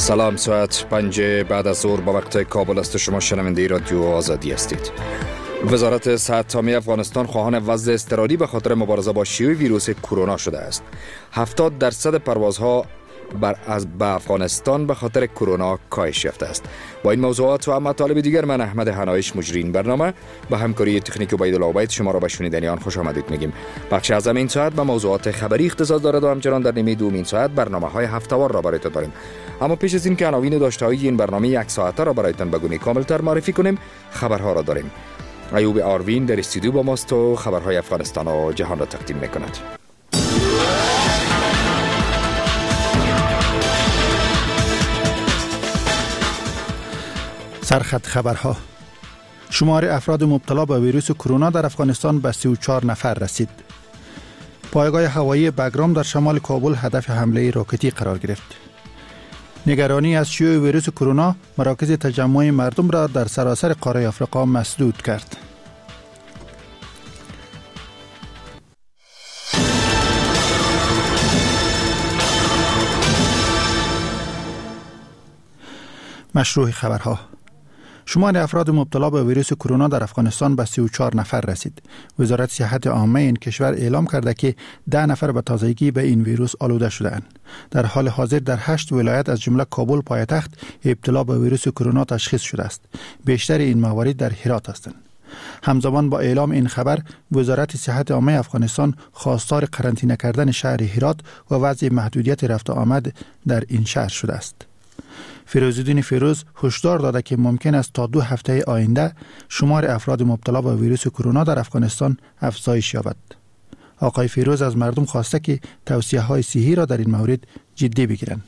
سلام، ساعت 5 بعد از ظهر با وقت کابل است. شما شنونده رادیو آزادی هستید. وزارت صحت عامه افغانستان خواهان وضع اضطراری به خاطر مبارزه با شیوع ویروس کرونا شده است. 70% پروازها به افغانستان به خاطر کرونا کاهش یافته است. با این موضوعات و مطالب دیگر من احمد حنایش مجری این برنامه با همکاری تکنیک عبیدالله عبید شما را به شنیدن آن خوش آمدید میگیم. بخش اعظم این ساعت به موضوعات خبری اختصاص دارد و همچنان در نیمه دوم این ساعت برنامه‌های هفته‌وار را برایتان داریم. اما پیش از این که عناوین داشته‌های این برنامه یک ساعته را برایتان به گونه کامل‌تر معرفی کنیم، خبرها را داریم. ایوب آروین در استودیو با ماست و خبرهای افغانستان و جهان را تقدیم می‌کند. سرخط خبرها. شمار افراد مبتلا به ویروس کرونا در افغانستان به 34 نفر رسید. پایگاه هوایی بگرام در شمال کابل هدف حمله راکتی قرار گرفت. نگرانی از شیوع ویروس کرونا مراکز تجمع مردم را در سراسر قاره آفریقا مسدود کرد. مشروع خبرها. شمار افراد مبتلا به ویروس کرونا در افغانستان به 34 نفر رسید. وزارت صحت عامه این کشور اعلام کرده که 10 نفر به تازگی به این ویروس آلوده شده‌اند. در حال حاضر در 8 ولایت از جمله کابل پایتخت ابتلا به ویروس کرونا تشخیص شده است. بیشتر این موارد در هرات هستند. همزمان با اعلام این خبر، وزارت صحت عامه افغانستان خواستار قرنطینه کردن شهر هرات و وضع محدودیت رفت و آمد در این شهر شده است. فیروزالدین فیروز هشدار داده که ممکن است تا 2 هفته آینده شمار افراد مبتلا به ویروس کرونا در افغانستان افزایش یابد. آقای فیروز از مردم خواسته که توصیه‌های صحی را در این مورد جدی بگیرند.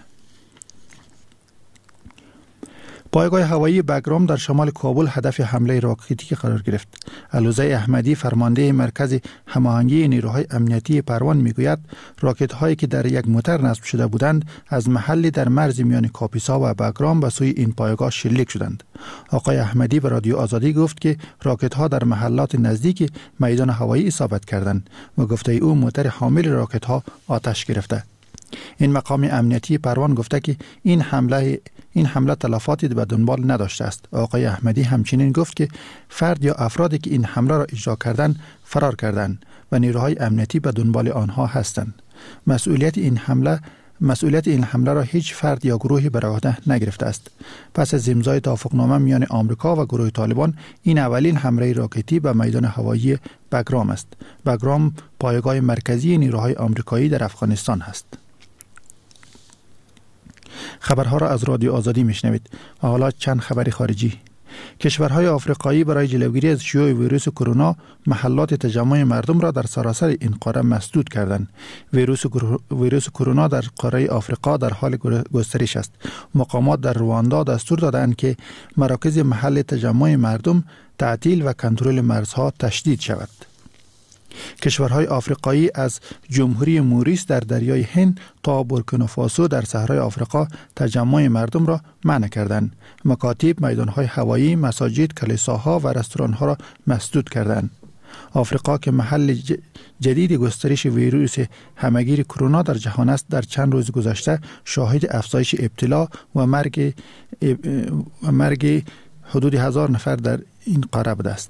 پایگاه هوایی بگرام در شمال کابل هدف حمله راکتی قرار گرفت. علوزه احمدی فرمانده مرکز هماهنگی نیروهای امنیتی پروان میگوید راکت هایی که در یک موتر نصب شده بودند از محلی در مرز میان کاپیسا و بگرام به سوی این پایگاه شلیک شدند. آقای احمدی به رادیو آزادی گفت که راکت ها در محلات نزدیک میدان هوایی اصابت کردند و گفته او موتر حامل راکت ها آتش گرفته. این مقام امنیتی پروان گفته که این حمله تلفاتی به دنبال نداشته است. آقای احمدی همچنین گفت که فرد یا افرادی که این حمله را اجرا کردند فرار کردند و نیروهای امنیتی به دنبال آنها هستند. مسئولیت این حمله را هیچ فرد یا گروهی بر عهده نگرفته است. پس از امضای توافقنامه میان آمریکا و گروه طالبان، این اولین حمله راکتی به میدان هوایی بگرام است. بگرام پایگاه مرکزی نیروهای آمریکایی در افغانستان است. خبرها را از رادیو آزادی میشنوید. و حالا چند خبر خارجی. کشورهای آفریقایی برای جلوگیری از شیوع ویروس کرونا محلات تجمع مردم را در سراسر این قاره مسدود کردند. ویروس کرونا در قاره آفریقا در حال گسترش است. مقامات در رواندا دستور دادند که مراکز محل تجمع مردم تعطیل و کنترل مرزها تشدید شود. کشورهای آفریقایی از جمهوری موریس در دریای هند تا بورکینافاسو در صحرای آفریقا تجمع مردم را منع کردند. مکاتب، میدانهای هوایی، مساجد، کلیساها و رستورانها را مسدود کردند. آفریقا که محل جدید گسترش ویروس همهگیر کرونا در جهان است، در چند روز گذشته شاهد افزایش ابتلا و مرگ حدود 1000 نفر در این قاره بوده است.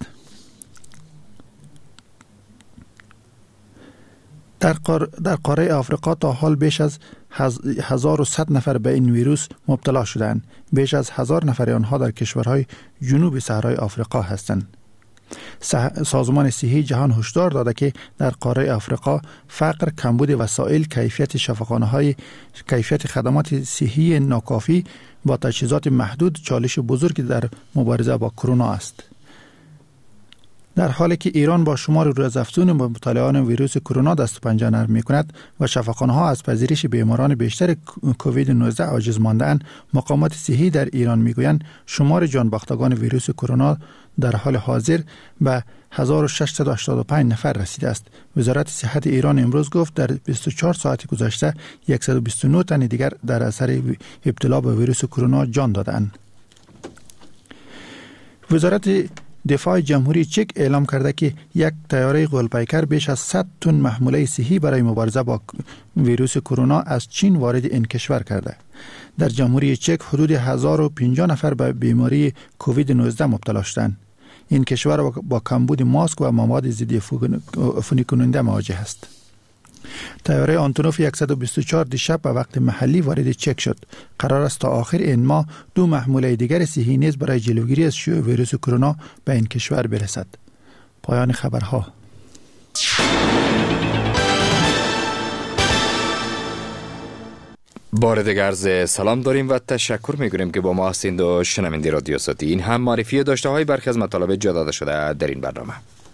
در قاره آفریقا تا حال بیش از 1100 نفر به این ویروس مبتلا شدند. بیش از 1000 نفر آنها در کشورهای جنوب صحرای آفریقا هستند. سازمان صحی جهان هشدار داده که در قاره آفریقا فقر، کمبود وسایل، کیفیت خدمات صحی ناکافی با تجهیزات محدود چالش بزرگی در مبارزه با کرونا است. در حالی که ایران با شمار روزافزون مبتلایان ویروس کرونا دست و پنجه نرم می‌کند و شفاخانه‌ها از پذیرش بیماران بیشتر کووید 19 عاجز مانده‌اند، مقامات صحی در ایران می‌گویند شمار جانباختگان ویروس کرونا در حال حاضر به 1685 نفر رسیده است. وزارت صحت ایران امروز گفت در 24 ساعت گذشته 129 تن دیگر در اثر ابتلا به ویروس کرونا جان دادند. وزارت دفاع جمهوری چک اعلام کرده که یک طیاره غول‌پیکر بیش از 100 تن محموله صحی برای مبارزه با ویروس کرونا از چین وارد این کشور کرده. در جمهوری چک حدود 1050 نفر به بیماری کووید 19 مبتلا شدند. این کشور با کمبود ماسک و مواد ضد عفونی کننده مواجه است. طیاره آنتونوف 124 دیشب به وقت محلی وارد چک شد. قرار است تا آخر این ماه 2 محموله دیگر صحی نیز برای جلوگیری از شیوع ویروس کرونا به این کشور برسد. پایان خبرها. بار دیگر عرض سلام داریم و تشکر می‌کنیم که با ما هستید و شنونده رادیو ساتی. این هم معرفی داشته های برخی از مطالب جا داده شده در این برنامه.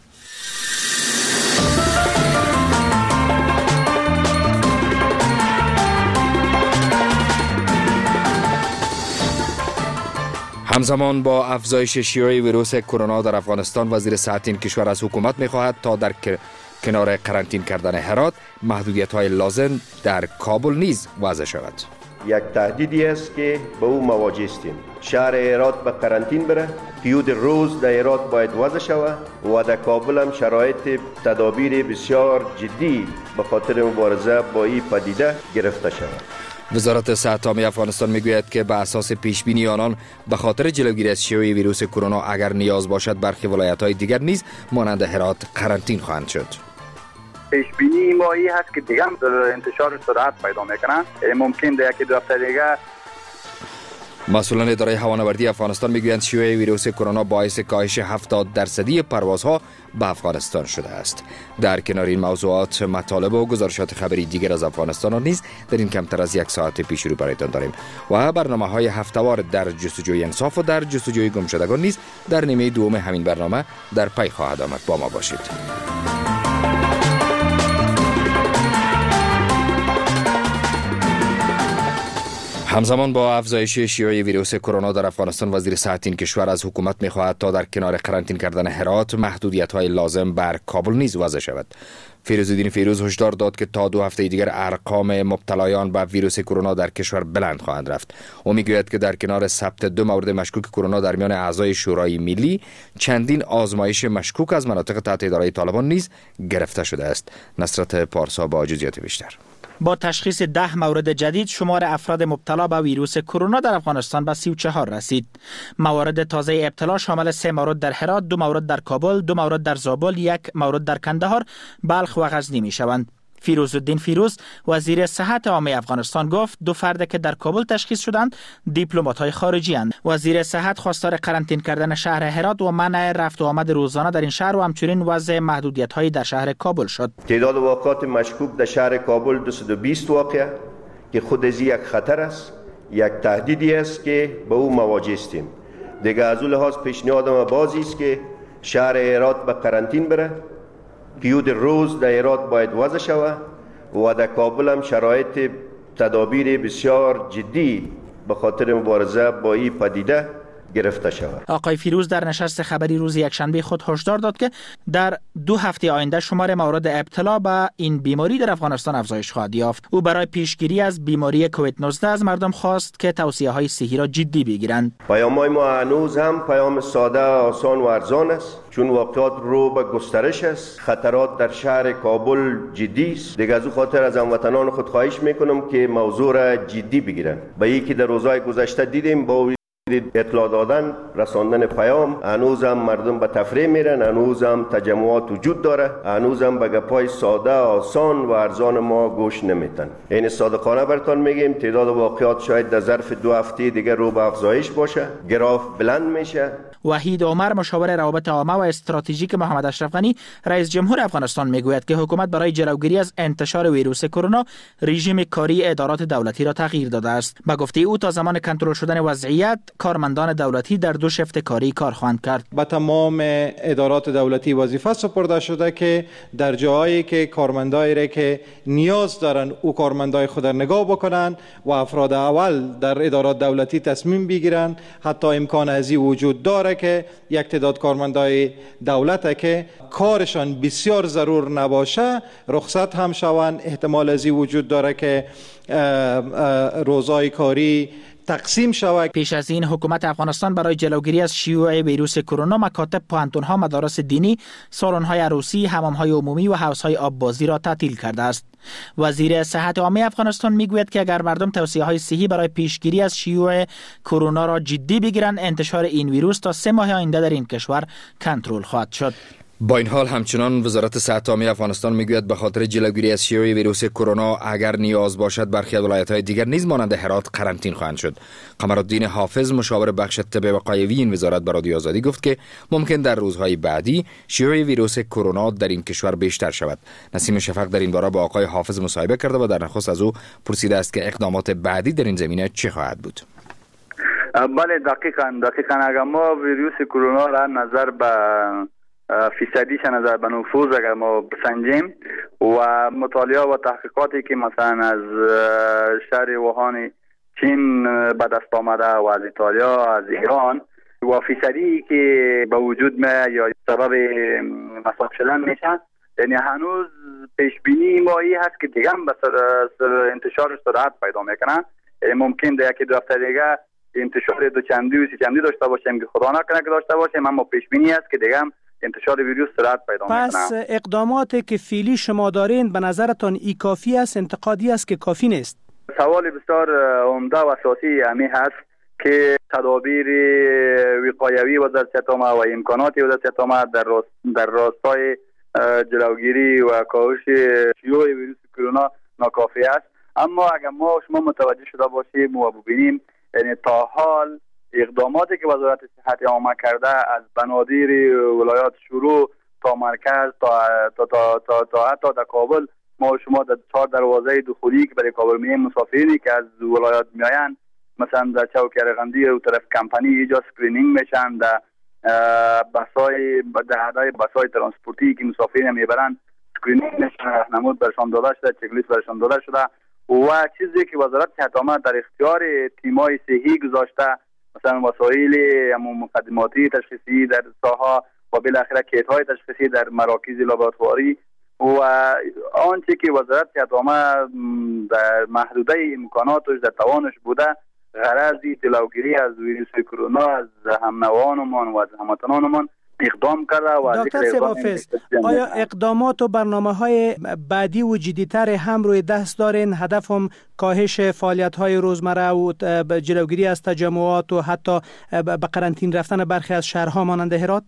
همزمان با افزایش شیوع ویروس کرونا در افغانستان، وزیر صحت این کشور از حکومت می‌خواهد تا در کنار قرنطین کردن هرات، محدودیت‌های لازم در کابل نیز وضع شود. یک تهدیدی است که به او مواجه هستیم. شهر هرات به قرنطین بره، حدود روز در هرات باید وضع شود و در کابل هم شرایط تدابیر بسیار جدی به خاطر مبارزه با این پدیده گرفته شود. وزارت صحت عامه افغانستان میگوید که به اساس پیشبینی آنان به خاطر جلوگیری از شیوع ویروس کرونا اگر نیاز باشد برخی ولایت‌های دیگر نیز مانند هرات قرنطین خواهند شد. پیشبینی ما این هست که دیگه هم انتشار سرعت پیدا میکنه. ممکن در یکی دو هفته دیگه. مسئولان اداره هوانوردی افغانستان میگویند شیوع ویروس کرونا باعث کاهش 70% پروازها به افغانستان شده است. در کنار این موضوعات مطالب و گزارشات خبری دیگر از افغانستان نیز در این کمتر از یک ساعت پیش رو برایتان داریم و برنامه‌های هفته‌وار در جستجوی انصاف و در جستجوی گمشدگان نیز در نیمه دوم همین برنامه در پی خواهد آمد. با ما باشید. همزمان با افزایش شیوع ویروس کرونا در افغانستان، وزیر صحت این کشور از حکومت می‌خواهد تا در کنار قرنطین کردن هرات، محدودیت‌های لازم بر کابل نیز وضع شود. فیروزالدین فیروز هشدار داد که تا 2 هفته دیگر ارقام مبتلایان به ویروس کرونا در کشور بلند خواهند رفت. او میگوید که در کنار ثبت 2 مورد مشکوک کرونا در میان اعضای شورای ملی، چندین آزمایش مشکوک از مناطق تحت اداره طالبان نیز گرفته شده است. نصرت پارسا با جزئیات بیشتر. با تشخیص 10 مورد جدید، شمار افراد مبتلا به ویروس کرونا در افغانستان به 34 رسید. موارد تازه ابتلا شامل 3 مورد در هرات، 2 مورد در کابل، 2 مورد در زابل، 1 مورد در کندهار، بلخ و غزنی می شوند. فیروزالدین فیروز وزیر صحت عامه افغانستان گفت 2 فرد که در کابل تشخیص شدند دیپلمات‌های خارجی اند. وزیر صحت خواستار قرنطین کردن شهر هرات و منع رفت و آمد روزانه در این شهر و همچنین وضع محدودیت‌های در شهر کابل شد. تعداد واقعات مشکوک در شهر کابل 220 واقعه که خود از یک خطر است، یک تهدیدی است که به او مواجه هستیم. دیگر از لحاظ پیشنهادم بازی است که شهر هرات به قرنطین بره، حدود روز در هرات باید وضع شود و در کابل هم شرایط تدابیر بسیار جدی به خاطر مبارزه با این پدیده گرفته شود. آقای فیروز در نشست خبری روز یکشنبه خود هشدار داد که در 2 هفته آینده شمار موارد ابتلا به این بیماری در افغانستان افزایش خواهد یافت. او برای پیشگیری از بیماری کووید 19 از مردم خواست که توصیه‌های صحی را جدی بگیرند. پیام‌های ما هنوز هم پیام ساده، آسان و ارزان است، چون واقعات رو به گسترش است. خطرات در شهر کابل جدی است. دیگر از خاطر از هموطنان خود خواهش میکنم که موضوع را جدی بگیرند. به یکی در روزهای گذشته دیدیم با اطلاع دادن، رساندن پیام، هنوز هم مردم به تفریح میرن، هنوز هم تجمعات وجود داره، هنوز هم به گپای ساده، آسان و ارزان ما گوش نمیتن. این صادقانه براتون میگیم تعداد واقعات شاید در ظرف 2 هفته دیگر رو به افزایش باشه، گراف بلند میشه. وحید عمر مشاور روابط عامه و استراتژیک محمد اشرف غنی رئیس جمهور افغانستان میگوید که حکومت برای جلوگیری از انتشار ویروس کرونا رژیم کاری ادارات دولتی را تغییر داده است. به گفته او تا زمان کنترل شدن وضعیت کارمندان دولتی در 2 شیفت کاری کار خواهند کرد. به تمام ادارات دولتی وظیفه سپرده شده که در جایی که کارمندایی که نیاز دارن او کارمندای خود را نگاه بکنن و افراد اول در ادارات دولتی تصمیم بگیرن. حتی امکان ازی وجود داره که یک تعداد کارمندای دولت که کارشان بسیار ضرور نباشه رخصت هم شوند. احتمال ازی وجود داره که روزای کاری تقسیم شود. پیش از این حکومت افغانستان برای جلوگیری از شیوع ویروس کرونا مکاتب، پوهنتون‌ها، مدارس دینی، سالن‌های عروسی، حمام‌های عمومی و حوض‌های آببازی را تعطیل کرده است. وزیر صحت عامه افغانستان میگوید که اگر مردم توصیه‌های صحی برای پیشگیری از شیوع کرونا را جدی بگیرند، انتشار این ویروس تا 3 ماه آینده در این کشور کنترل خواهد شد. با این حال همچنان وزارت صحت عامه افغانستان میگوید به خاطر جلوگیری از شیوع ویروس کرونا اگر نیاز باشد برخی از ولایت‌های دیگر نیز مانند هرات قرنطینه خواهند شد. قمرالدین حافظ مشاور بخش طب وقایوی این وزارت به رادیو آزادی گفت که ممکن در روزهای بعدی شیوع ویروس کرونا در این کشور بیشتر شود. نسیم شفق در این باره با آقای حافظ مصاحبه کرده و در نخست از او پرسیده است که اقدامات بعدی در این زمینه چه خواهد بود. بله، دقیقاً اگر ما ویروس کرونا را نظر به فیصدیش نظر به نفوذ اگر ما بسنجیم و مطالعه و تحقیقاتی که مثلا از شهر ووهان چین به دست آمده و از ایتالیا، از ایران و فیصدی که به وجود میاد یا سبب مصاب شدن میشه، یعنی هنوز پیش بینی ما این هست که دیگه هم به انتشار سرعت پیدا میکنه. ممکن در یکی دو هفته دیگه انتشار دو چندی و سی چندی داشته باشیم که خدا نکنه که داشته باشیم، اما پیش بینی است که دیگه هم انتشار ویروس سرعت پیدا میکنه. پس اقداماتی که فعلی شما دارین به نظرتان ای کافی است؟ انتقادی است که کافی نیست؟ سوال بسیار عمده و اساسی همین هست که تدابیر وقایوی وزارت عامه و امکانات وزارت عامه در راستای جلوگیری و کاهش شیوع ویروس کرونا ناکافی است. اما اگر ما شما متوجه شده باشیم و ببینیم، یعنی تا حال اقداماتی که وزارت صحت عامه کرده از بنادیر ولایات شروع تا مرکز تا حتی در کابل، ما شما در 4 دروازه دخولی که برای کابل میایم، مسافرینی که از ولایات میآیند مثلا در چوک ارغندی و طرف کمپانی اینجا اسکرینینگ میشن، در بسای ترانسپورتی که مسافرین میبرن اسکرینینگ میشن، راهنمود برشان داده شده، چک لیست برشان داده شده و چیزی که وزارت صحت عامه در اختیار تیمای صحی گذاشته، مثلا وسایل مقدماتی تشخیصی در ساحه و بالاخره کیت های تشخیصی در مراکز لابراتواری و آنچه که وزارت صحت عامه در محدوده امکاناتش در توانش بوده غرضی جلوگیری از ویروس کرونا از همنوانمان و از هموطنانمان اقدام کرده. و دکتر سیبافز، آیا اقدامات و برنامه‌های بعدی و جدی‌تر هم روی دست دارین؟ هدف هم کاهش فعالیت‌های روزمره و جلوگیری از تجمعات و حتی به قرنطینه رفتن برخی از شهرها مانند هرات؟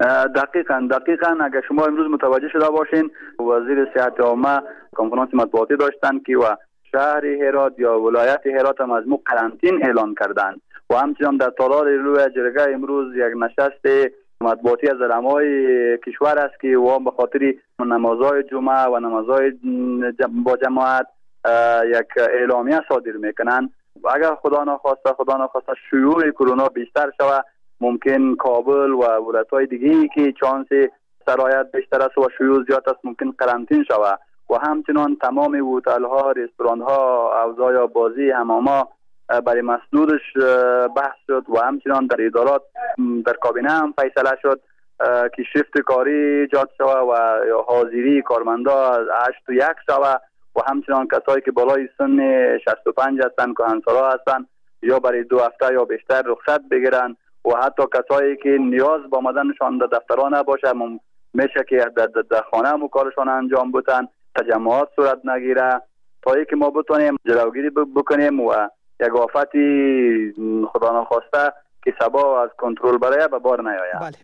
دقیقاً اگر شما امروز متوجه شده باشین، وزیر صحت عامه کنفرانس مطبوعاتی داشتن که و شهر هرات یا ولایت هرات هم از قرنطینه اعلان کردند و همچنان در تالار روی جرگه امروز یک نشست مطبوعاتی از علمای کشور است که و به خاطر نمازهای جمعه و نمازهای با جماعت یک اعلامیه صادر میکنن. اگر خدا نخواسته شیوع کرونا بیشتر شود، ممکن کابل و ولایت‌های دیگه که چانس سرایت بیشتر است و شیوع زیاد است ممکن قرنطینه شود و همچنان تمام هتل‌ها، رستوران‌ها، حوض‌های آببازی، حمام‌ها برای مسدودش بحث شد و همچنان در ادارات در کابینه هم فیصله شد که شیفت کاری ایجاد شود و حاضری کارمندا از 8 تا 1 شود و همچنان کسایی که بالای سن 65 هستند، کهنسالا هستند، یا برای 2 هفته یا بیشتر رخصت بگیرن و حتی کسایی که نیاز با آمدنشان در دفتران نباشه میشه که در خانه هم کارشان انجام بدن، تجمعات صورت نگیره تا اینکه ما بتونیم جلوگیری بکنیم و یک آفتی خدا نخواسته که سبا از کنترل برای به بار نیاید. بله.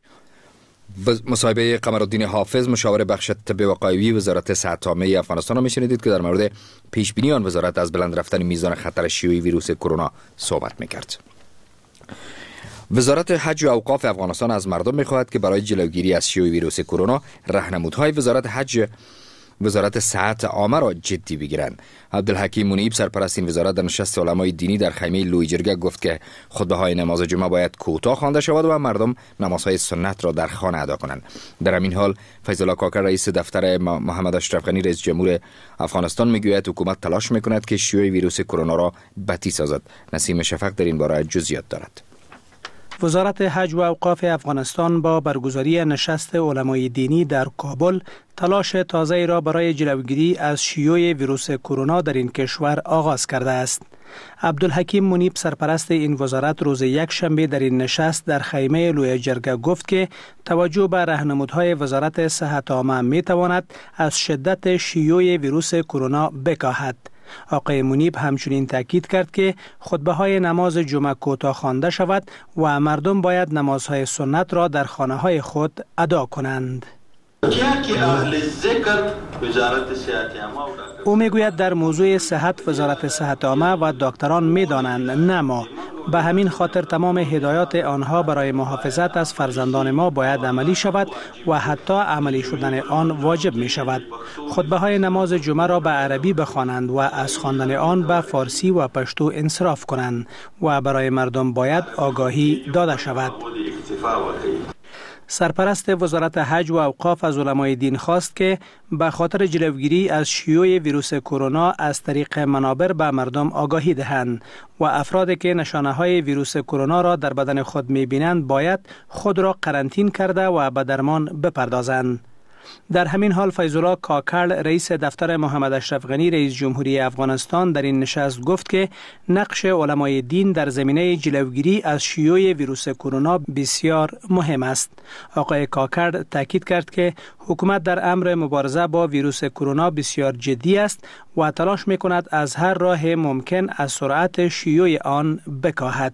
مصاحبه قمرالدین حافظ مشاور بخش طب وقایوی وزارت صحت عامه افغانستان را میشنیدید که در مورد پیش بینی آن وزارت از بلند رفتن میزان خطر شیوع ویروس کرونا صحبت میکرد. وزارت حج و اوقاف افغانستان از مردم میخواهد که برای جلوگیری از شیوع ویروس کرونا راهنمودهای وزارت صحت عامه را جدی بگیرند. عبدالحکیم منیب سرپرست این وزارت در نشست علمای دینی در خیمه لوی جرگه گفت که خطبه‌های نماز جمعه باید کوتاه خوانده شود و مردم نمازهای سنت را در خانه ادا کنند. در همین حال فیض الله کاکر رئیس دفتر محمد اشرف غنی رئیس جمهور افغانستان میگوید حکومت تلاش میکند که شیوع ویروس کرونا را بتی سازد. نسیم شفق در این باره جزئیات دارد. وزارت حج و اوقاف افغانستان با برگزاری نشست علمای دینی در کابل تلاش تازه‌ای را برای جلوگیری از شیوع ویروس کرونا در این کشور آغاز کرده است. عبدالحکیم منیب سرپرست این وزارت روز یک شنبه در این نشست در خیمه لوی جرگه گفت که توجه به راهنمودهای وزارت صحت عامه می تواند از شدت شیوع ویروس کرونا بکاهد. آقای منیب همچنین تاکید کرد که خطبه‌های نماز جمعه کوتاه خوانده شود و مردم باید نمازهای سنت را در خانه‌های خود ادا کنند. او میگوید در موضوع صحت وزارت صحت عامه و دکتران میدانند، نه ما. به همین خاطر تمام هدایات آنها برای محافظت از فرزندان ما باید عملی شود و حتی عملی شدن آن واجب می شود. خطبه های نماز جمعه را به عربی بخوانند و از خواندن آن به فارسی و پشتو انصراف کنند و برای مردم باید آگاهی داده شود. سرپرست وزارت حج و اوقاف از علمای دین خواست که به خاطر جلوگیری از شیوع ویروس کرونا از طریق منابر به مردم آگاهی دهند و افرادی که نشانه‌های ویروس کرونا را در بدن خود می‌بینند باید خود را قرنطین کرده و به درمان بپردازند. در همین حال فیض الله کاکل رئیس دفتر محمد اشرف غنی رئیس جمهوری افغانستان در این نشست گفت که نقش علمای دین در زمینه جلوگیری از شیوع ویروس کرونا بسیار مهم است. آقای کاکل تاکید کرد که حکومت در امر مبارزه با ویروس کرونا بسیار جدی است و تلاش می‌کند از هر راه ممکن از سرعت شیوع آن بکاهد.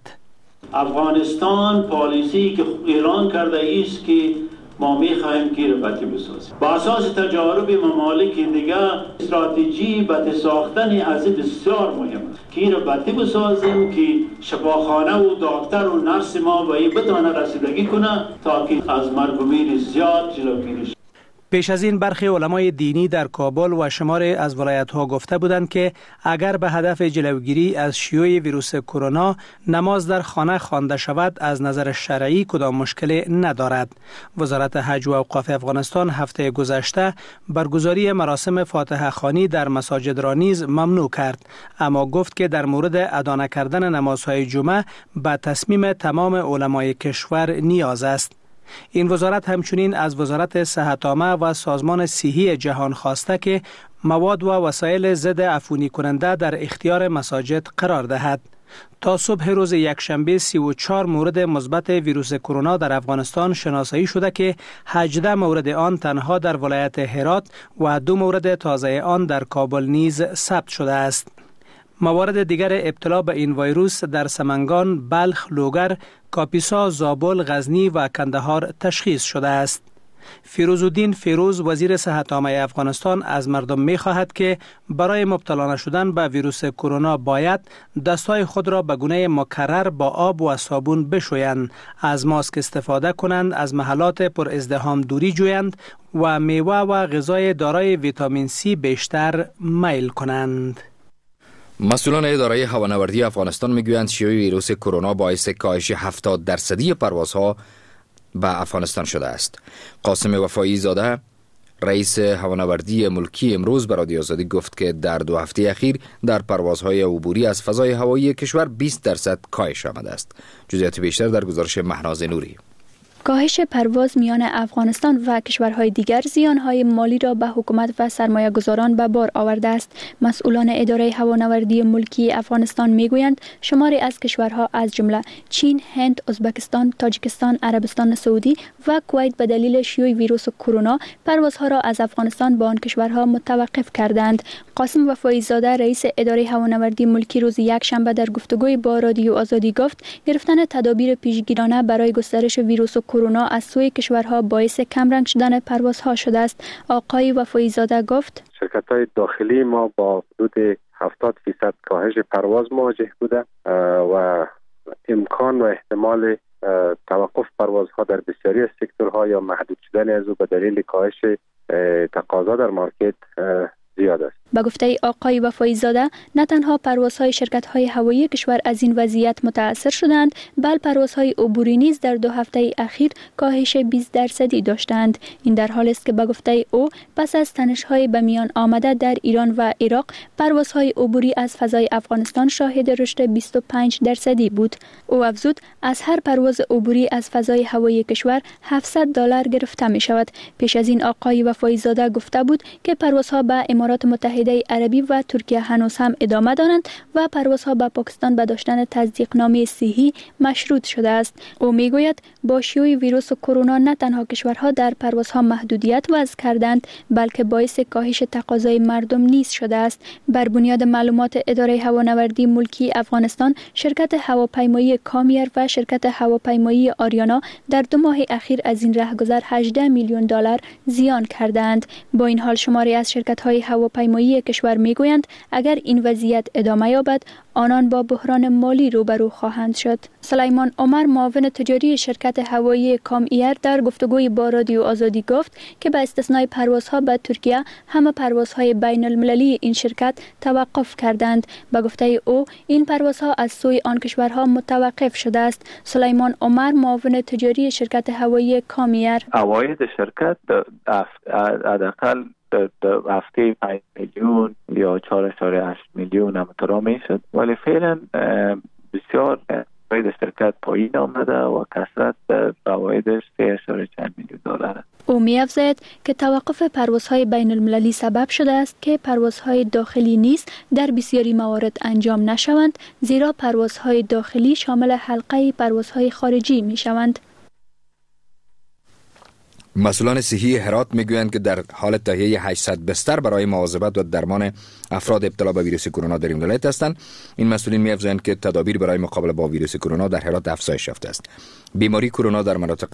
افغانستان پالیسی که اعلان کرده است که ما می‌خواهیم که ربطی بسازیم. با اساس تجارب ممالک دیگر استراتژی بطی ساختن از بسیار مهم است. که ربطی بسازیم که شفاخانه و دکتر و نرس ما به این بتانه رسیدگی کنه تا که از مرگ و میر زیاد جلوگیری شود. پیش از این برخی علمای دینی در کابل و شماری از ولایت‌ها گفته بودند که اگر به هدف جلوگیری از شیوع ویروس کرونا نماز در خانه خوانده شود از نظر شرعی کدام مشکلی ندارد. وزارت حج و اوقاف افغانستان هفته گذشته برگزاری مراسم فاتحه خوانی در مساجد را نیز ممنوع کرد، اما گفت که در مورد ادا نکردن نمازهای جمعه به تصمیم تمام علمای کشور نیاز است. این وزارت همچنین از وزارت صحت عامه و سازمان صحی جهان خواسته که مواد و وسایل ضد عفونی کننده در اختیار مساجد قرار دهد. تا صبح روز یکشنبه 34 مورد مثبت ویروس کرونا در افغانستان شناسایی شده که 18 مورد آن تنها در ولایت هرات و 2 مورد تازه آن در کابل نیز ثبت شده است. موارد دیگر ابتلا به این ویروس در سمنگان، بلخ، لوگر، کاپیسا، زابل، غزنی و کندهار تشخیص شده است. فیروزالدین فیروز وزیر صحت عامه افغانستان از مردم می خواهد که برای مبتلا نشدن به ویروس کرونا باید دستهای خود را به گونه مکرر با آب و صابون بشویند، از ماسک استفاده کنند، از محلات پر ازدحام دوری جویند و میوه و غذای دارای ویتامین C بیشتر میل کنند. مسئولان اداره هوانوردی افغانستان میگویند شیوع ویروس کرونا باعث کاهش 70% پروازها به افغانستان شده است. قاسم وفایی زاده رئیس هوانوردی ملکی امروز به رادیو آزادی گفت که در 2 هفته اخیر در پروازهای عبوری از فضای هوایی کشور 20% کاهش آمده است. جزئیات بیشتر در گزارش مهناز نوری. کاهش پرواز میان افغانستان و کشورهای دیگر زیانهای مالی را به حکومت و سرمایه گذاران به بار آورده است. مسئولان اداره هوانوردی ملکی افغانستان میگویند شماری از کشورها از جمله چین، هند، ازبکستان، تاجیکستان، عربستان سعودی و کویت به دلیل شیوع ویروس کرونا پروازها را از افغانستان به آن کشورها متوقف کردند. قاسم وفایی زاده رئیس اداره هوانوردی ملکی روز یکشنبه در گفتگوی با رادیو آزادی گفت گرفتن تدابیر پیشگیرانه برای گسترش ویروس کرونا از سوی کشورها باعث کمرنگ شدن پروازها شده است. آقای وفایی زاده گفت شرکت‌های داخلی ما با حدود 70% کاهش پرواز مواجه بوده و امکان و احتمال توقف پروازها در بسیاری از سکتورها یا محدود شدن از او به دلیل کاهش تقاضا در مارکت زیاد است. با گفته آقای وفایی زاده، نه تنها پروازهای شرکت‌های هوایی کشور از این وضعیت متاثر شدند، بل پروازهای عبوری نیز در 2 هفته اخیر کاهش 20% داشتند. این در حالی است که با گفته او پس از تنش‌های به میان آمده در ایران و عراق، پروازهای عبوری از فضای افغانستان شاهد رشد 25% بود. او افزود از هر پرواز عبوری از فضای هوایی کشور $700 گرفته می شود. پیش از این آقای وفایی زاده گفته بود که پروازها به امارات متحده عربی و ترکیه هنوز هم ادامه دارند و پروازها به پاکستان به داشتن تصدیقنامه صحی مشروط شده است. او میگوید با شیوع ویروس کرونا نه تنها کشورها در پروازها محدودیت وضع کردند، بلکه باعث کاهش تقاضای مردم نیز شده است. بر بنیاد معلومات اداره هوانوردی ملکی افغانستان، شرکت هواپیمایی کامیر و شرکت هواپیمایی آریانا در 2 ماه اخیر از این رهگذر $18 میلیون زیان کردند. با این حال شماری از شرکت‌های هواپیمایی کشور میگویند اگر این وضعیت ادامه یابد آنان با بحران مالی روبرو خواهند شد. سلیمان عمر، معاون تجاری شرکت هوایی کامیر، در گفتگوی با رادیو آزادی گفت که به استثنای پروازها به ترکیه، همه پروازهای بین المللی این شرکت توقف کردند. به گفته او این پروازها از سوی آن کشورها متوقف شده است. سلیمان عمر، معاون تجاری شرکت هوایی کامیر: عواید شرکت حداقل در هفته 5 میلیون یا 4.8 میلیون مترا میشد، ولی فعلا بسیار عواید شرکت پایین آمده و کسرت عوایدش $3.4 میلیون است. او می‌افزاید که توقف پروازهای بین المللی سبب شده است که پروازهای داخلی نیز در بسیاری موارد انجام نشوند، زیرا پروازهای داخلی شامل حلقه پروازهای خارجی میشوند. مسئولان صحی هرات میگویند که در حال تهیه 800 بستر برای مواظبت و درمان افراد ابتلا به ویروس کرونا در این ولایت هستند. این مسئولین می‌افزایند که تدابیر برای مقابله با ویروس کرونا در هرات افزایش یافته است. بیماری کرونا در مناطق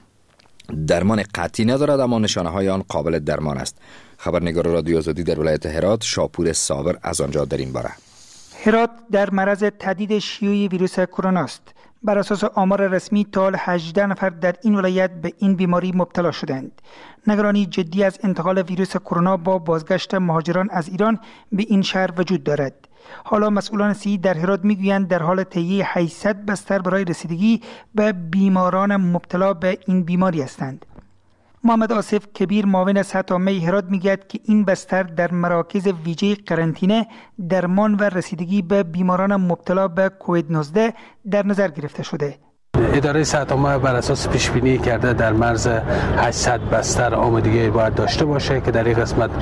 درمان قطعی ندارد، اما نشانه‌های آن قابل درمان است. خبرنگار رادیو آزادی در ولایت هرات، شاپور صابر، از آنجا در این باره: هرات در معرض تهدید شیوع ویروس کرونا است. بر اساس آمار رسمی تا حال 18 نفر در این ولایت به این بیماری مبتلا شدند. نگرانی جدی از انتقال ویروس کرونا با بازگشت مهاجران از ایران به این شهر وجود دارد. حالا مسئولان صحی در هرات میگویند در حال تهیه 800 بستر برای رسیدگی به بیماران مبتلا به این بیماری هستند. محمد آصف کبیر، معاون صحت عامه هرات، میگوید که این بستر در مراکز ویژه قرنطینه، درمان و رسیدگی به بیماران مبتلا به کووید 19 در نظر گرفته شده. اداره صحت عامه بر اساس پیش بینی کرده در مرز 800 بستر آمادگی باید داشته باشه که در این قسمت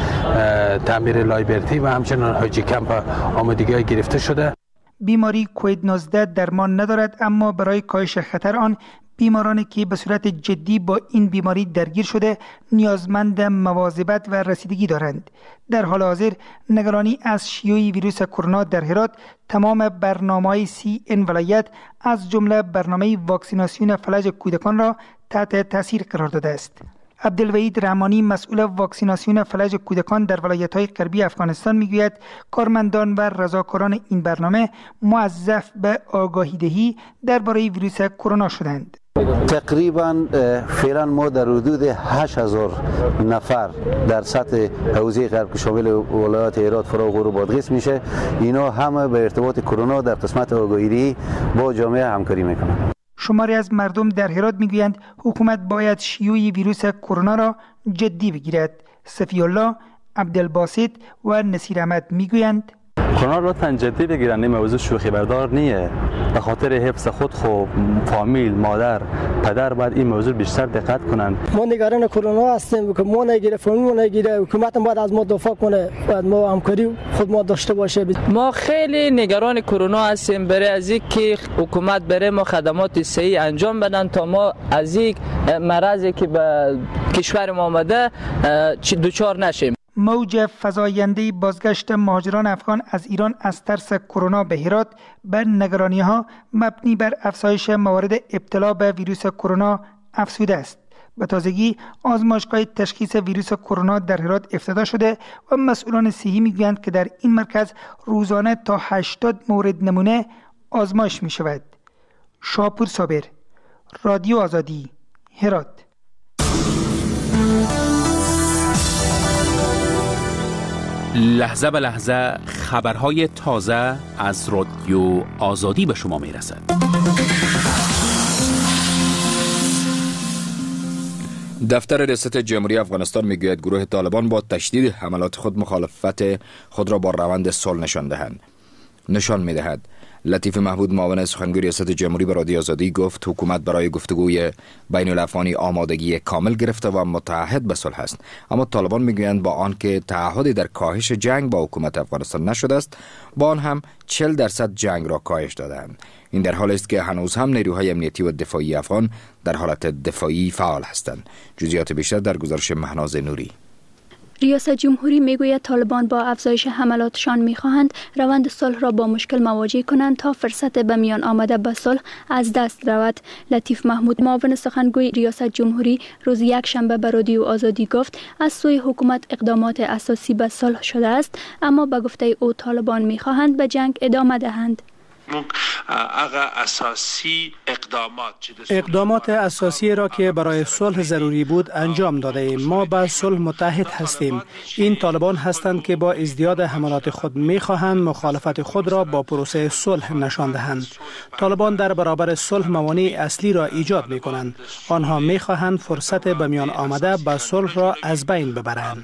تعمیر لایبرتی و همچنین حاجی کمپ آمادگی گرفته شده. بیماری کووید 19 درمان ندارد، اما برای کاهش خطر آن بیمارانی که به صورت جدی با این بیماری درگیر شده نیازمند مواظبت و رسیدگی دارند. در حال حاضر نگرانی از شیوع ویروس کرونا در هرات تمام برنامه‌های CN ولایت از جمله برنامه واکسیناسیون فلج کودکان را تحت تاثیر قرار داده است. عبدالوحید رحمانی، مسئول واکسیناسیون فلج کودکان در ولایت‌های غربی افغانستان، میگوید کارمندان و رضاکاران این برنامه موظف به آگاهی‌دهی درباره ویروس کرونا شدند. تقریبا فعلا ما در حدود 8000 نفر در سطح حوزه غرب که شامل ولایات هرات، فراغ و بادغیس میشه، اینا همه به ارتباط کرونا در قسمت آگاهی‌دهی با جامعه همکاری میکنند. شماری از مردم در هرات میگویند حکومت باید شیوع ویروس کرونا را جدی بگیرد. صفی الله، عبدالباسط و نصیر احمد میگویند کرونا را جدی بگیرن، این موضوع شوخی بردار نیه. به خاطر حفظ خود، فامیل، مادر، پدر باید این موضوع بیشتر دقت کنن. ما نگران کرونا هستیم که ما نگیره، فامیل ما نگیره، حکومت باید از ما دفاع کنه، باید ما همکاری خود ما داشته باشه. ما خیلی نگران کرونا هستیم، برای از اینکه حکومت برای ما خدمات صحی انجام بدن تا ما از این مرضی که به کشور ما آمده دچار نشیم. موج فزاینده بازگشت مهاجران افغان از ایران از ترس کرونا به هرات بر نگرانی‌ها مبنی بر افزایش موارد ابتلا به ویروس کرونا افزوده است. به تازگی آزمایشگاه تشخیص ویروس کرونا در هرات افتتاح شده و مسئولان صحی میگویند که در این مرکز روزانه تا 80 مورد نمونه آزمایش می شود. شاپور صابر، رادیو آزادی، هرات. لحظه به لحظه خبرهای تازه از رادیو آزادی به شما میرسد. دفتر ریاست جمهوری افغانستان میگوید گروه طالبان با تشدید حملات خود مخالفت خود را با روند صلح نشان میدهد. لطیف محمود معاون سخنگوی ریاست جمهوری به رادیو آزادی گفت حکومت برای گفتگوی بین الافغانی آمادگی کامل گرفته و متعهد به صلح است، اما طالبان میگویند با آنکه تعهدی در کاهش جنگ با حکومت افغانستان نشده است، با آن هم 40% جنگ را کاهش دادند. این در حالی است که هنوز هم نیروهای امنیتی و دفاعی افغان در حالت دفاعی فعال هستند. جزئیات بیشتر در گزارش مهناز نوری. ریاست جمهوری میگوید طالبان با افزایش حملاتشان میخواهند روند صلح را با مشکل مواجه کنند تا فرصت به میان آمده به صلح از دست رود. لطیف محمود معاون سخنگوی ریاست جمهوری روز یک شنبه به رادیو آزادی گفت از سوی حکومت اقدامات اساسی به صلح شده است، اما به گفته او طالبان میخواهند به جنگ ادامه دهند. اقدامات اساسی را که برای صلح ضروری بود انجام داده ایم. ما به صلح متحد هستیم. این طالبان هستند که با ازدیاد حملات خود می‌خواهند مخالفت خود را با پروسه صلح نشان دهند. طالبان در برابر صلح موانع اصلی را ایجاد می‌کنند. آنها می‌خواهند فرصت به میان آمده به صلح را از بین ببرند.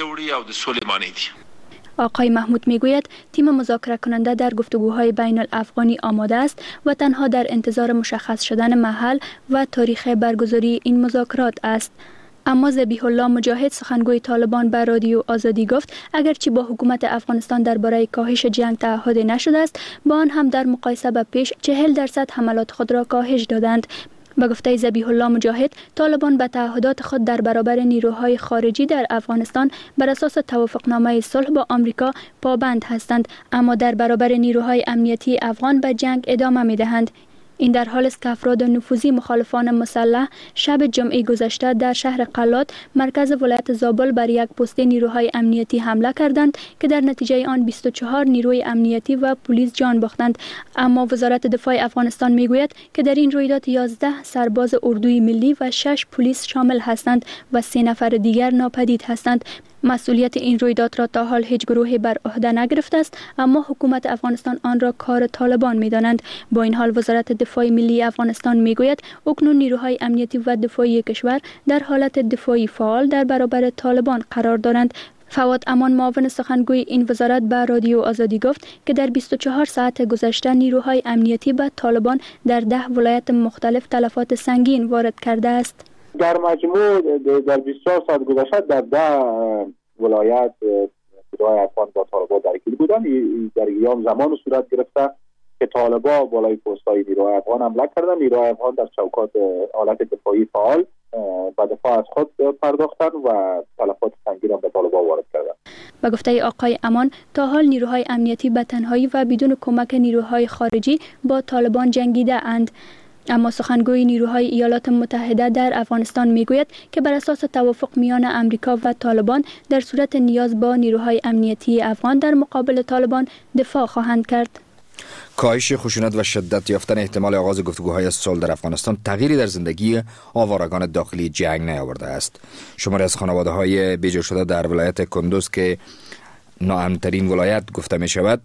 آقای محمود میگوید تیم مذاکره کننده در گفتگوهای بین الافغانی آماده است و تنها در انتظار مشخص شدن محل و تاریخ برگزاری این مذاکرات است. اما ذبیح الله مجاهد سخنگوی طالبان به رادیو آزادی گفت اگرچه با حکومت افغانستان درباره کاهش جنگ تعهد نشده است، با آن هم در مقایسه به پیش 40% حملات خود را کاهش دادند. به گفته ذبیح الله مجاهد، طالبان به تعهدات خود در برابر نیروهای خارجی در افغانستان بر اساس توافقنامه صلح با آمریکا پابند هستند، اما در برابر نیروهای امنیتی افغان به جنگ ادامه می‌دهند. این در حالی است که افراد نفوذی مخالفان مسلح شب جمعه گذشته در شهر قلات مرکز ولایت زابل بر یک پست نیروهای امنیتی حمله کردند که در نتیجه آن 24 نیروی امنیتی و پلیس جان باختند. اما وزارت دفاع افغانستان میگوید که در این رویداد 11 سرباز اردوی ملی و 6 پلیس شامل هستند و 3 نفر دیگر ناپدید هستند. مسئولیت این رویداد را تا حال هیچ گروهی بر عهده نگرفته است، اما حکومت افغانستان آن را کار طالبان می‌دانند. با این حال وزارت دفاع ملی افغانستان میگوید اکنون نیروهای امنیتی و دفاعی کشور در حالت دفاعی فعال در برابر طالبان قرار دارند. فواد امان معاون سخنگوی این وزارت به رادیو آزادی گفت که در 24 ساعت گذشته نیروهای امنیتی به طالبان در 10 ولایت مختلف تلفات سنگین وارد کرده است. در مجموع در 24 ساعت گذشته در 10 ولایت نیروهای افغان با طالبان درگیر بودند. در ایام زمان صورت گرفته که طالبان بالای پست‌های نیروهای افغان حمله کردند. نیروهای افغان در چوکات حالت دفاعی فعال به دفاع از خود پرداختند و تلفات سنگین را به طالبان وارد کردند. به گفته آقای امان تا حال نیروهای امنیتی به تنهایی و بدون کمک نیروهای خارجی با طالبان جنگیده اند. اما سخنگوی نیروهای ایالات متحده در افغانستان میگوید که بر اساس توافق میان امریکا و طالبان در صورت نیاز با نیروهای امنیتی افغان در مقابل طالبان دفاع خواهند کرد. کاهش خشونت و شدت یافتن احتمال آغاز گفتگوهای صلح در افغانستان تغییری در زندگی آوارگان داخلی جنگ نیاورده است. شماری از خانواده‌های بیجا شده در ولایت کندوز که ناامن‌ترین ولایت گفته می شود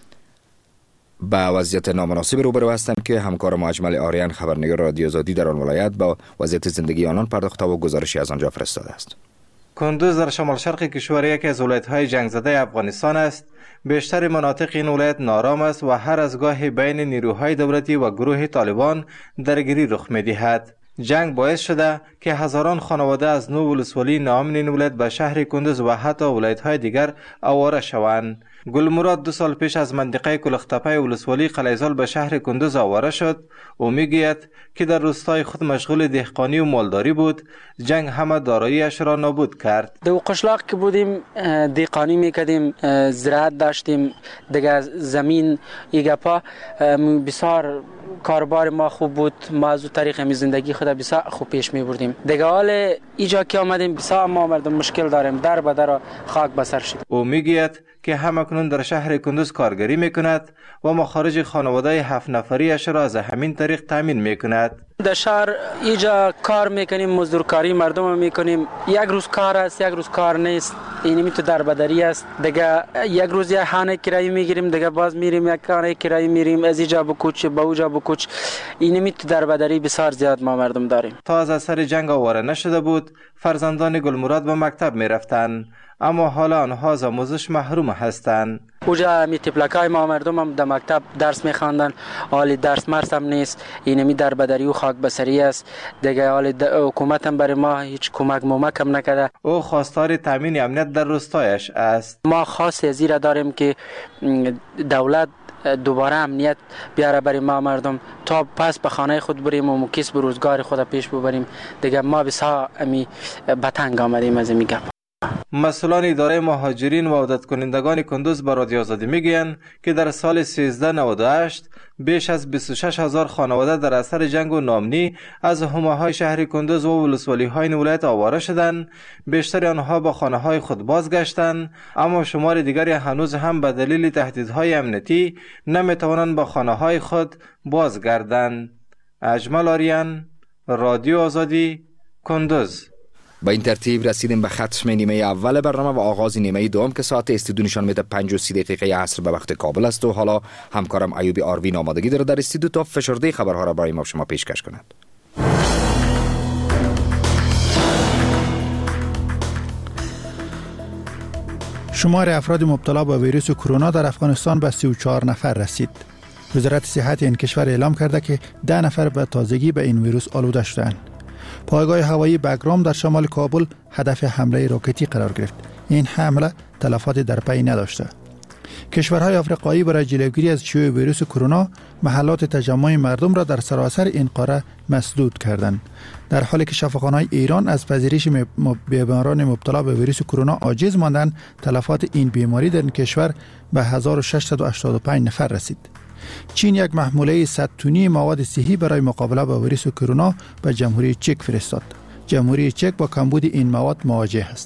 با وضعیت نامناسب روبرو هستند که همکار ما اجمل آریان خبرنگار رادیو آزادی در آن ولایت با وضعیت زندگی آنان پرداخته و گزارشی از آنجا فرستاده است. کندوز در شمال شرق کشور یکی از ولایت‌های جنگ زده افغانستان است. بیشتر مناطق این ولایت نارام است و هر از گاهی بین نیروهای دولتی و گروه طالبان درگیری رخ می‌دهد. جنگ باعث شده که هزاران خانواده از 9 ولسوالی ناامن این ولایت به شهر کندوز و حتی ولایت‌های دیگر آواره شوند. گلمراد 2 سال پیش از منطقه کلختپه ولسوالی قلیزال به شهر کندوز آواره شد. او میگوید که در روستای خود مشغول دهقانی و مالداری بود. جنگ همه داراییش را نابود کرد. در قشلاق که بودیم دهقانی میکردیم، زراعت داشتیم، دیگه زمین ایگپا بسیار کاربار ما خوب بود. ما از طریق زندگی خود بسیار خوب پیش میبردیم. دیگه حال اینجا که آمدیم بسیار ما مردم مشکل داریم، در به در خاک بسر شد. او میگوید که همکنون در شهر کندوز کارگری میکند و مخارج خانواده 7 نفریش را از همین طریق تامین میکند. در شهر اینجا کار میکنیم، مزدورکاری مردم میکنیم. یک روز کار است، یک روز کار نیست. اینمی تو در بدری است. دیگه یک روز یه خانه کرایه میگیریم، دیگه باز میریم یک خانه کرایه میریم، از اینجا بکوچ به اونجا بکوچ. اینمی تو در بدری بسیار زیاد ما مردم داریم. تا از اثر جنگ آواره نشده بود، فرزندان گلمراد به مکتب میرفتند، اما حالا آنها از آموزش محروم هستند. اوجا می تپلکای ما مردم هم در مکتب درس میخواندن، حال درس مرس هم نیست. اینمی در بدری و خاک بسری است. دیگه حال حکومت هم برای ما هیچ کمک هم نکرده. او خواستار تامین امنیت در روستایش است. ما خاص ازیره داریم که دولت دوباره امنیت بیاره برای ما مردم تا پس به خانه خود بریم و کسب روزگار خود پیش ببریم. دیگه ما بسیار امی بتنگ آمدیم از این گپ. مسئولان اداره مهاجرین و عودت کنندگان کندوز به رادیو آزادی میگویند که در سال 1398 بیش از 26,000 خانواده در اثر جنگ و ناامنی از حومه‌های شهر کندوز و ولسوالی‌های این ولایت آواره شدند. بیشتر آنها به خانه‌های خود بازگشتند، اما شمار دیگری هنوز هم به دلیل تهدیدهای امنیتی نمیتوانند به خانه‌های خود بازگردند. اجمل آریان، رادیو آزادی، کندوز. با این ترتیب رسیدیم به ختم نیمه اول برنامه و آغاز نیمه دوم که ساعت استودیو نشان میده 5:30 عصر به وقت کابل است و حالا همکارم ایوبی آروین آمادگی داره در استودیو تا فشرده خبرها را برای ما شما پیشکش کند. شمار افراد مبتلا به ویروس کرونا در افغانستان به 34 نفر رسید. وزارت صحت این کشور اعلام کرده که 10 نفر به تازگی به این ویروس آلوده شدند. پایگاه هوایی بگرام در شمال کابل هدف حمله راکتی قرار گرفت. این حمله تلفات در پی نداشته. کشورهای آفریقایی برای جلوگیری از شیوع ویروس کرونا محلات تجمع مردم را در سراسر این قاره مسدود کردند. در حالی که شفاخانه‌های ایران از پذیرش بیماران مبتلا به ویروس کرونا عاجز ماندند، تلفات این بیماری در این کشور به 1685 نفر رسید. چین یک محموله 100 تنی مواد صحی برای مقابله با ویروس کرونا به جمهوری چک فرستاد. جمهوری چک با کمبود این مواد مواجه است.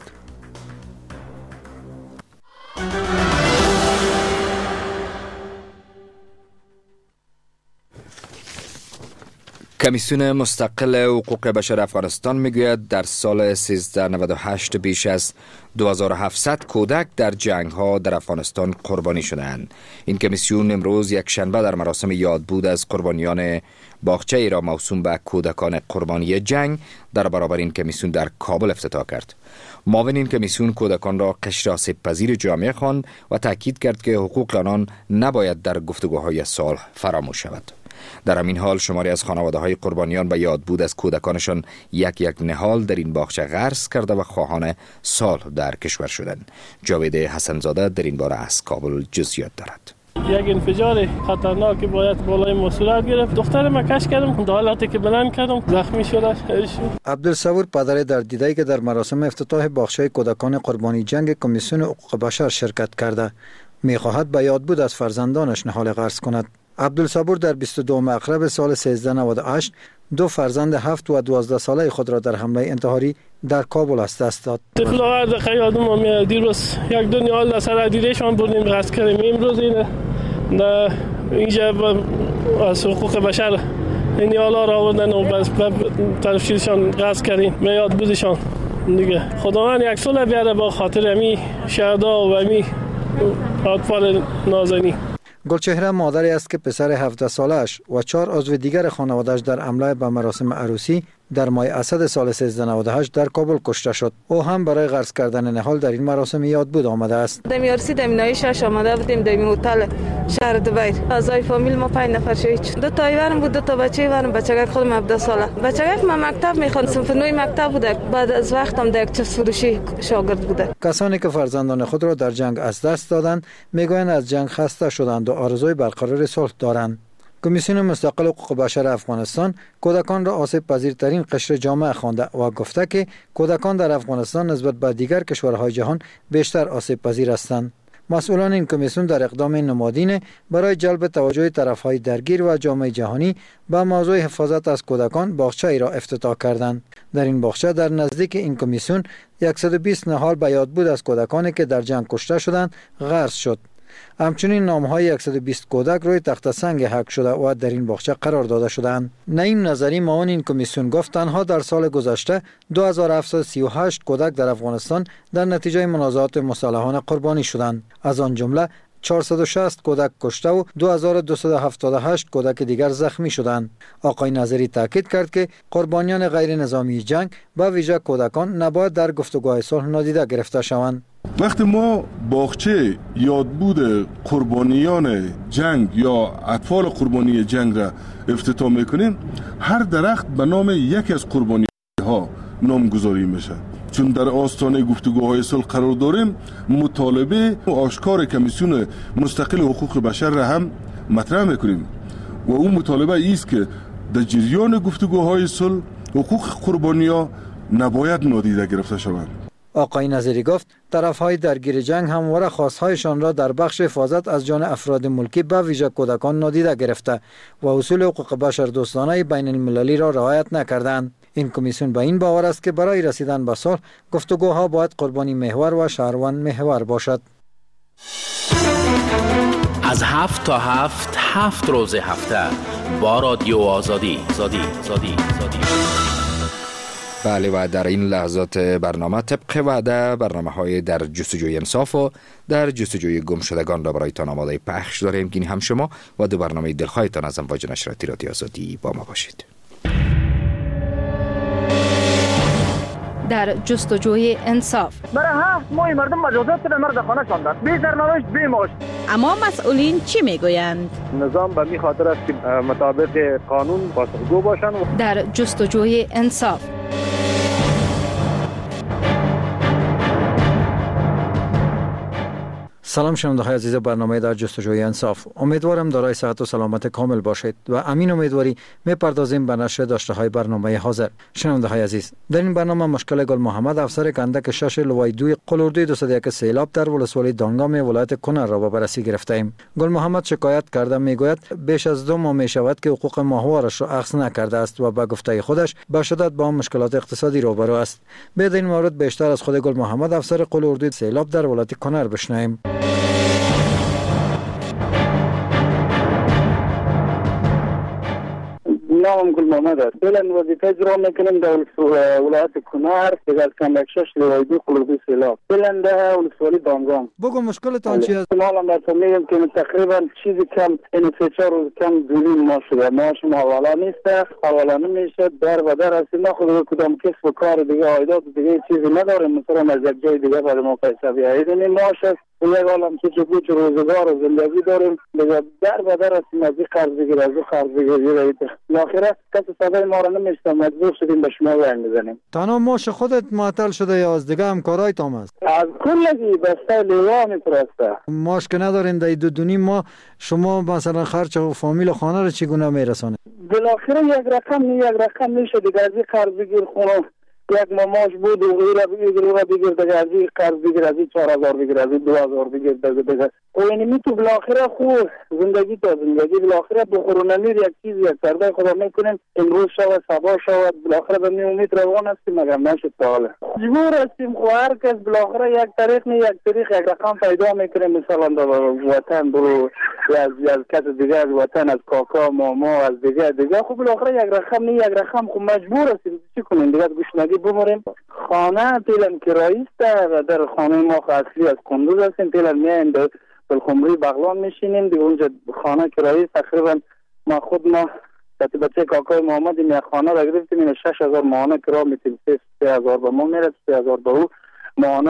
کمیسیون مستقل حقوق بشر افغانستان میگوید در سال 1398 بیش از 2700 کودک در جنگ ها در افغانستان قربانی شدند. این کمیسیون امروز یک شنبه در مراسم یادبود از قربانیان باغچه ای را موسوم به کودکان قربانی جنگ در برابر این کمیسیون در کابل افتتاح کرد. معاون این کمیسیون کودکان را قشر آسیب پذیر جامعه خواند و تاکید کرد که حقوق آنان نباید در گفتگوهای صلح فراموش شود. در همین حال شماری از خانواده‌های قربانیان به یادبود از کودکانشان یک نهال در این باغچه غرس کرده و خواهان صلح در کشور شدند. جاوید حسنزاده در این باره از کابل جزئیات دارد. یک انفجار خطرناک باید بالای ما صورت گرفت. دختر ما کش کردم، در حالتی که بلند کردم زخمی شده. عبدالصبور پدر در دیداری که در مراسم افتتاح باغچه کودکان قربانی جنگ کمیسیون حقوق بشر شرکت کرده می‌خواهد به یادبود از فرزندانش نهال غرس کند. عبدالصبور در 22 اکتبر سال 1398 دو فرزند 7 و 12 ساله خود را در حمله انتحاری در کابل از دست داد. طفل‌ها در یادم میاد دیروز یک دو نهال در سر دیدهشان بردیم غرس کردیم. امروز اینجا از حقوق بشر این نهالا را آوردن و بس طرفشیرشان غرس کردیم. میاد بودشان دیگه. خداوند یک صلح بیاره با خاطر امی شهدا و امی اطفال نازنین. گلچهره مادری است که پسر 17 سالش و 4 عضو دیگر خانواده‌اش در حمله به مراسم عروسی در ماه اسد سال 1398 در کابل کشته شد. او هم برای غرس کردن نهال در این مراسم یادبود آمده است. دمی عروسی دمی 6 آمده بودیم در هتل شهر دبی. اعضای فامیل ما 5 نفر شهید. دو تا ایوان بود، دو تا بچه‌وان، بچگک خودم 17 ساله. بچگک ما مکتب میخوند، صنف 9 مکتب بوده. بعد از وقتم در چپس فروشی شاگرد بوده. کسانی که فرزندان خود را در جنگ از دست دادند میگویند از جنگ خسته شدند و آرزوی برقرار صلح دارند. کمیسیون مستقل حقوق بشر افغانستان کودکان را آسیب پذیرترین قشر جامعه خوانده و گفته که کودکان در افغانستان نسبت به دیگر کشورهای جهان بیشتر آسیب پذیر هستند. مسئولان این کمیسیون در اقدام نمادینه برای جلب توجه طرف‌های درگیر و جامعه جهانی به موضوع حفاظت از کودکان باغچه‌ای را افتتاح کردند. در این باغچه در نزدیک این کمیسیون 120 نهال به یاد بود از کودکانی که در جنگ کشته شدند غرس شد. همچنین نامهای 120 کودک روی تخت سنگ حک شده و در این باغچه قرار داده شدند. نعیم نظری معاون این کمیسیون گفت تنها در سال گذشته 2738 کودک در افغانستان در نتیجه منازعات مسلحانه قربانی شدند. از آن جمله 460 کودک کشته و 2278 کودک دیگر زخمی شدند. آقای نظری تاکید کرد که قربانیان غیر نظامی جنگ به ویژه کودکان نباید در گفتگوهای صلح نادیده گرفته شوند. وقتی ما باغچه یادبود قربانیان جنگ یا اطفال قربانی جنگ را افتتاح میکنیم، هر درخت به نام یکی از قربانی ها نامگذاری میشه. چون در آستانه گفتگوهای صلح قرار داریم، مطالبه و آشکار کمیسیون مستقل حقوق بشر را هم مطرح میکنیم و اون مطالبه ایست که در جریان گفتگوهای صلح حقوق قربانیان نباید نادیده گرفته شوند. آقای نظری گفت طرف‌های درگیر جنگ همواره خواست‌هایشان را در بخش حفاظت از جان افراد ملکی به ویژه کودکان نادیده گرفته و اصول حقوق بشر دوستانه بین المللی را رعایت نکردند. این کمیسیون به این باور است که برای رسیدن به صلح گفتگوها باید قربانی محور و شهروند محور باشد. از 7 تا 7 روز هفته با رادیو آزادی. بله و در این لحظات برنامه طبق وعده برنامه‌های در جستجوی انصاف و در جستجوی گمشدگان را برایتان آماده پخش داریم. گین هم شما و دو برنامه دلخواهتان از امواج نشریاتی رادیو آزادی با ما باشید. در جستجوی انصاف برای 7 ماه مردم مجازات به مرد خانه شاندند، بی سرنوشت بی معاش. اما مسئولین چی میگویند؟ نظام به می خاطر است که مطابق قانون پاسخگو باشند. در جستجوی انصاف سلام شنونده‌های عزیز برنامه در جستجوی انصاف. امیدوارم دارای صحت و سلامت کامل باشید و امین امیدواری می‌پردازیم به نشر داشته‌های برنامه حاضر. شنونده‌های عزیز، در این برنامه مشکل گل محمد افسر کندک 6 لوای 2 قلوردوی 201 سیلاب در ولسوالی دانگام ولایت کنر را به بررسی گرفته‌ایم. گل محمد شکایت کرده میگوید بیش از 2 ماه می‌شود که حقوق ماهوارش را اخذ نکرده است و به گفته خودش به شدت با مشکلات اقتصادی روبرو است. به این مورد بیشتر از خود گل محمد افسر قلوردوی سیلاب در ولایت کنر بشنویم. نام گل محمد است. فعلا وظیفه اجرا میکنم در ولایت کنر از کندک 6 لوای 2 قلوردوی سیلاب. فعلا در ولسوالی دانگام. بگو مشکلتان چی است؟ مالا براتون میگم که تقریبا چیزی کم این 3-4 روز کم دونیم ما شده. ماش ما حوالا نیست، حوالا نمیشه، در و در هستیم. ما خود کدام کسب و کار دیگه عایدات دیگه چیزی نداریم، مثلا از یک جای دیگه برای ما پیسه بیایید. ماش است یک عالم که چه روزگار و زندگی داریم، دیگه در و در هستیم، از این قرض بگیر از اون قرض بگیر. آخره کسی صدای ما را نمیشتم، مجبور شدیم به شما زنگ بزنیم. تنها ماش خودت معطل شده یا از دیگه همکارای تام است؟ از کلگی بسته لیوا میپرسته. ماش که ندارین در 2 ماه شما مثلا خرج و فامیل و خانه را چگونه میرسانه؟ بالاخره یک رقم میشه دیگه، از این قرض بگیر خونه یک ماش بود و غیره بگیر دیگه، از این قرض بگیر، از این 4000 بگیر، از این 2000 بگیر دیگه. و یعنی می تو بالاخره خوب زندگی تا زندگی بالاخره بخورونه میر یک چیز یک سرده خدا میکنیم امروز شود صبح شود بالاخره به می امید روان هستیم مگر نشد تا حالا مجبور هستیم. خو هر کس بالاخره یک طریق یک رقم پیدا میکنه، مثلا در وطن برو از کس دیگه، از وطن، از کاکا ماما، از دیگه خب بالاخره یک رقم خب مجبور هستیم چی کنیم دیگه، گوشنگی بموریم. خانه پیلن کرایی است و در خانه ما اصلی از کندوز هستیم، پیلن میایم بلخمری بغلان میشینیم دیگه، اونجا خانه کرایی تقریبا ما بچه کاکای محمد این خانه را گرفتیم، این 6000 ماهانه کرا میتیم، 3000 به ما میره، 3000 به او ماهانه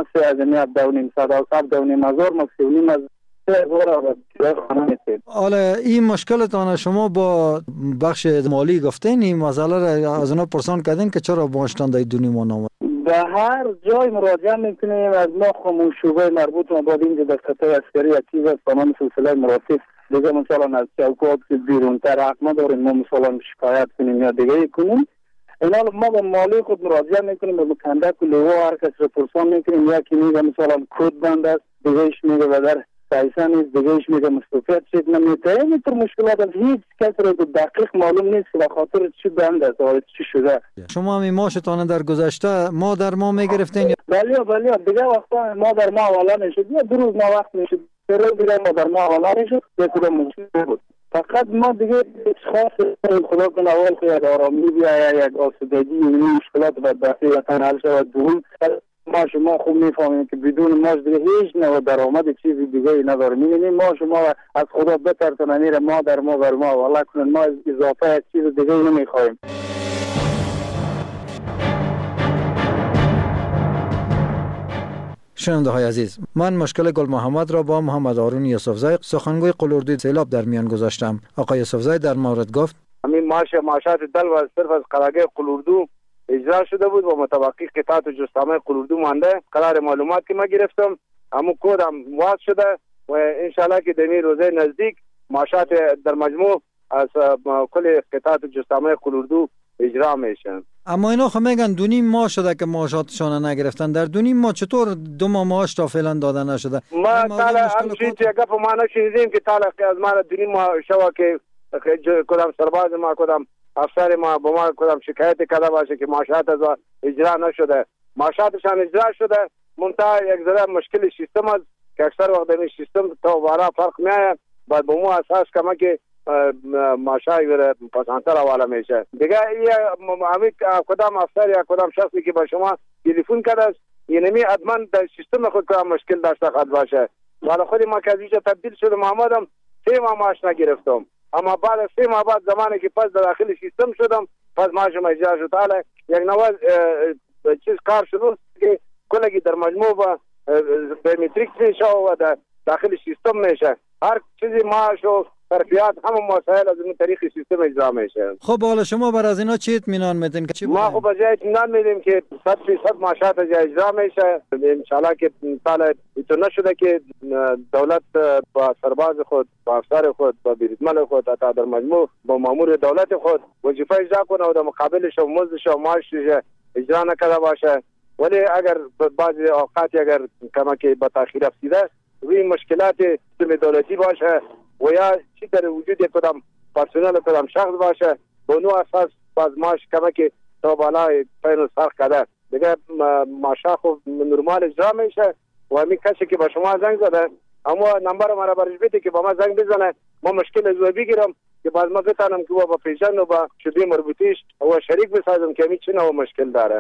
7,500 ما 3,500 از 3000 خانه میتیم. حالا این مشکلتان شما با بخش مالی گفتین این مسئله را از اونا پرسان کردین که چرا باشتن در 2 ماه نامد؟ به هر جای مراجعه میکنیم، از ما خمون شعبه مربوط مباد اینجا دفتر عسکری یکی و تمام سلسله مراتب دیگه، مثلا از چوکات بیرونتر حق نداریم ما مثلا شکایت کنیم یا دیگه کنیم. اینا ما به مالی خود مراجعه میکنیم، به کندک و لیوا هر کس رو پرسان میکنیم، یکی میگه مثلا کد بند است، دیگهش میگه بدر سایسان نیست، دیگهش میگه مستوفیت شد نمیته. اینطور مشکلات هیچ کس را دقیق معلوم نیست که بخاطر چی بند است و چی شده. شما همین ماشتان در گذشته ما در ما میگرفتین؟ بله دیگه وقتا ما در ما حوالا نشد یا 2 روز ما وقت نشد، 3 روز دیگه ما در ما حوالا نشد. بسیار مشکل بود. فقط ما دیگه خاص خدا کنه اول که یک آرامی بیاید، یک آسودگی، این مشکلات بدبختی وطن حل شود. دوم ما شما خوب میفهمیم که بدون ماش دیگه هیچ نوع درآمد چیزی دیگه نداریم. می‌بینیم ما شما از خدا بترسن میره ما در ما بر ما والله کنن، ما اضافه یک چیز دیگه نمیخوایم. شنونده های عزیز، من مشکل گل محمد را با محمد هارون یوسفزی سخنگوی قلوردوی سیلاب در میان گذاشتم. آقای یوسفزی در مورد گفت همین ماشات دل و صرف از قلعه قلوردو اجرا شده بود و متوقی قطعات و جستامه قلوردو مانده. قرار معلومات که ما گرفتم همون کد هم واضح شده و انشالله که دمی روزه نزدیک ماشات در مجموع از کل قطعات و جستامه قلوردو اجرا میشن. اما اینا خب میگن 2.5 ماه شده که معاشاتشان نگرفتن. در 2.5 ماه چطور 2 ماه معاش تا فعلا داده نشده؟ ما تعالی همچین که گپ ما نشنیدیم که تعالی از ما 2.5 ماه شوا که کدام سرباز ما کدام افسر ما با ما کدام شکایت کرده باشه که معاشات از اجرا نشده. معاشاتشان اجرا شده، منتها یک ذره مشکل سیستم است که اکثر وقت این سیستم تا بارا فرق میاد. بعد به مو اساس کما که ماشای پاسانتر حواله میشه. دیگه همین کدام افسر یا کدام شخصی که با شما تلفن کرده است یعنی ادمن در سیستم خود کدام مشکل داشته خود باشه. حالا خودی ما که از اینجا تبدیل شدم محمدم 3 ماه معاش نگرفتم، اما بعد از 3 ماه بعد زمانی که پس داخل سیستم شدم پس معاشم اجرا شد. حالا یک نوع چیز کار شروع که کلگی در مجموع با بیومتریک میشه و در داخل سیستم میشه. هر چیزی معاش و ترفیعات همون مسائل از این طریق سیستم اجرا میشه. خب حالا شما بر از اینا چی اطمینان میدین که چی ما خب از اطمینان میدیم که 100% معاشات اجرا میشه. ان شاء الله که مثلا اینطور نشده که دولت با سرباز خود، با افسر خود، با بیرزمل خود، حتی در مجموع با مامور دولت خود وظیفه اجرا کنه و در مقابلش مزدش و معاشش اجرا نکرده باشه. ولی اگر بعضی اوقات اگر کما که با تاخیر رسیده روی مشکلات سیستم دولتی باشه و یا چی در وجود کدام پرسنل کدام شخص باشه به نوع اساس باز ماش کما که تا بالای پایین سرخ کرده دیگه ماشا خب نرمال اجرا میشه. و همین کسی که با شما زنگ زده اما نمبر ما را برش بده که با ما زنگ بزنه ما مشکل از بگیرم که باز ما بتانم که با پیشن و با شده مربوطیش و شریک بسازم که همین چی نوع مشکل داره.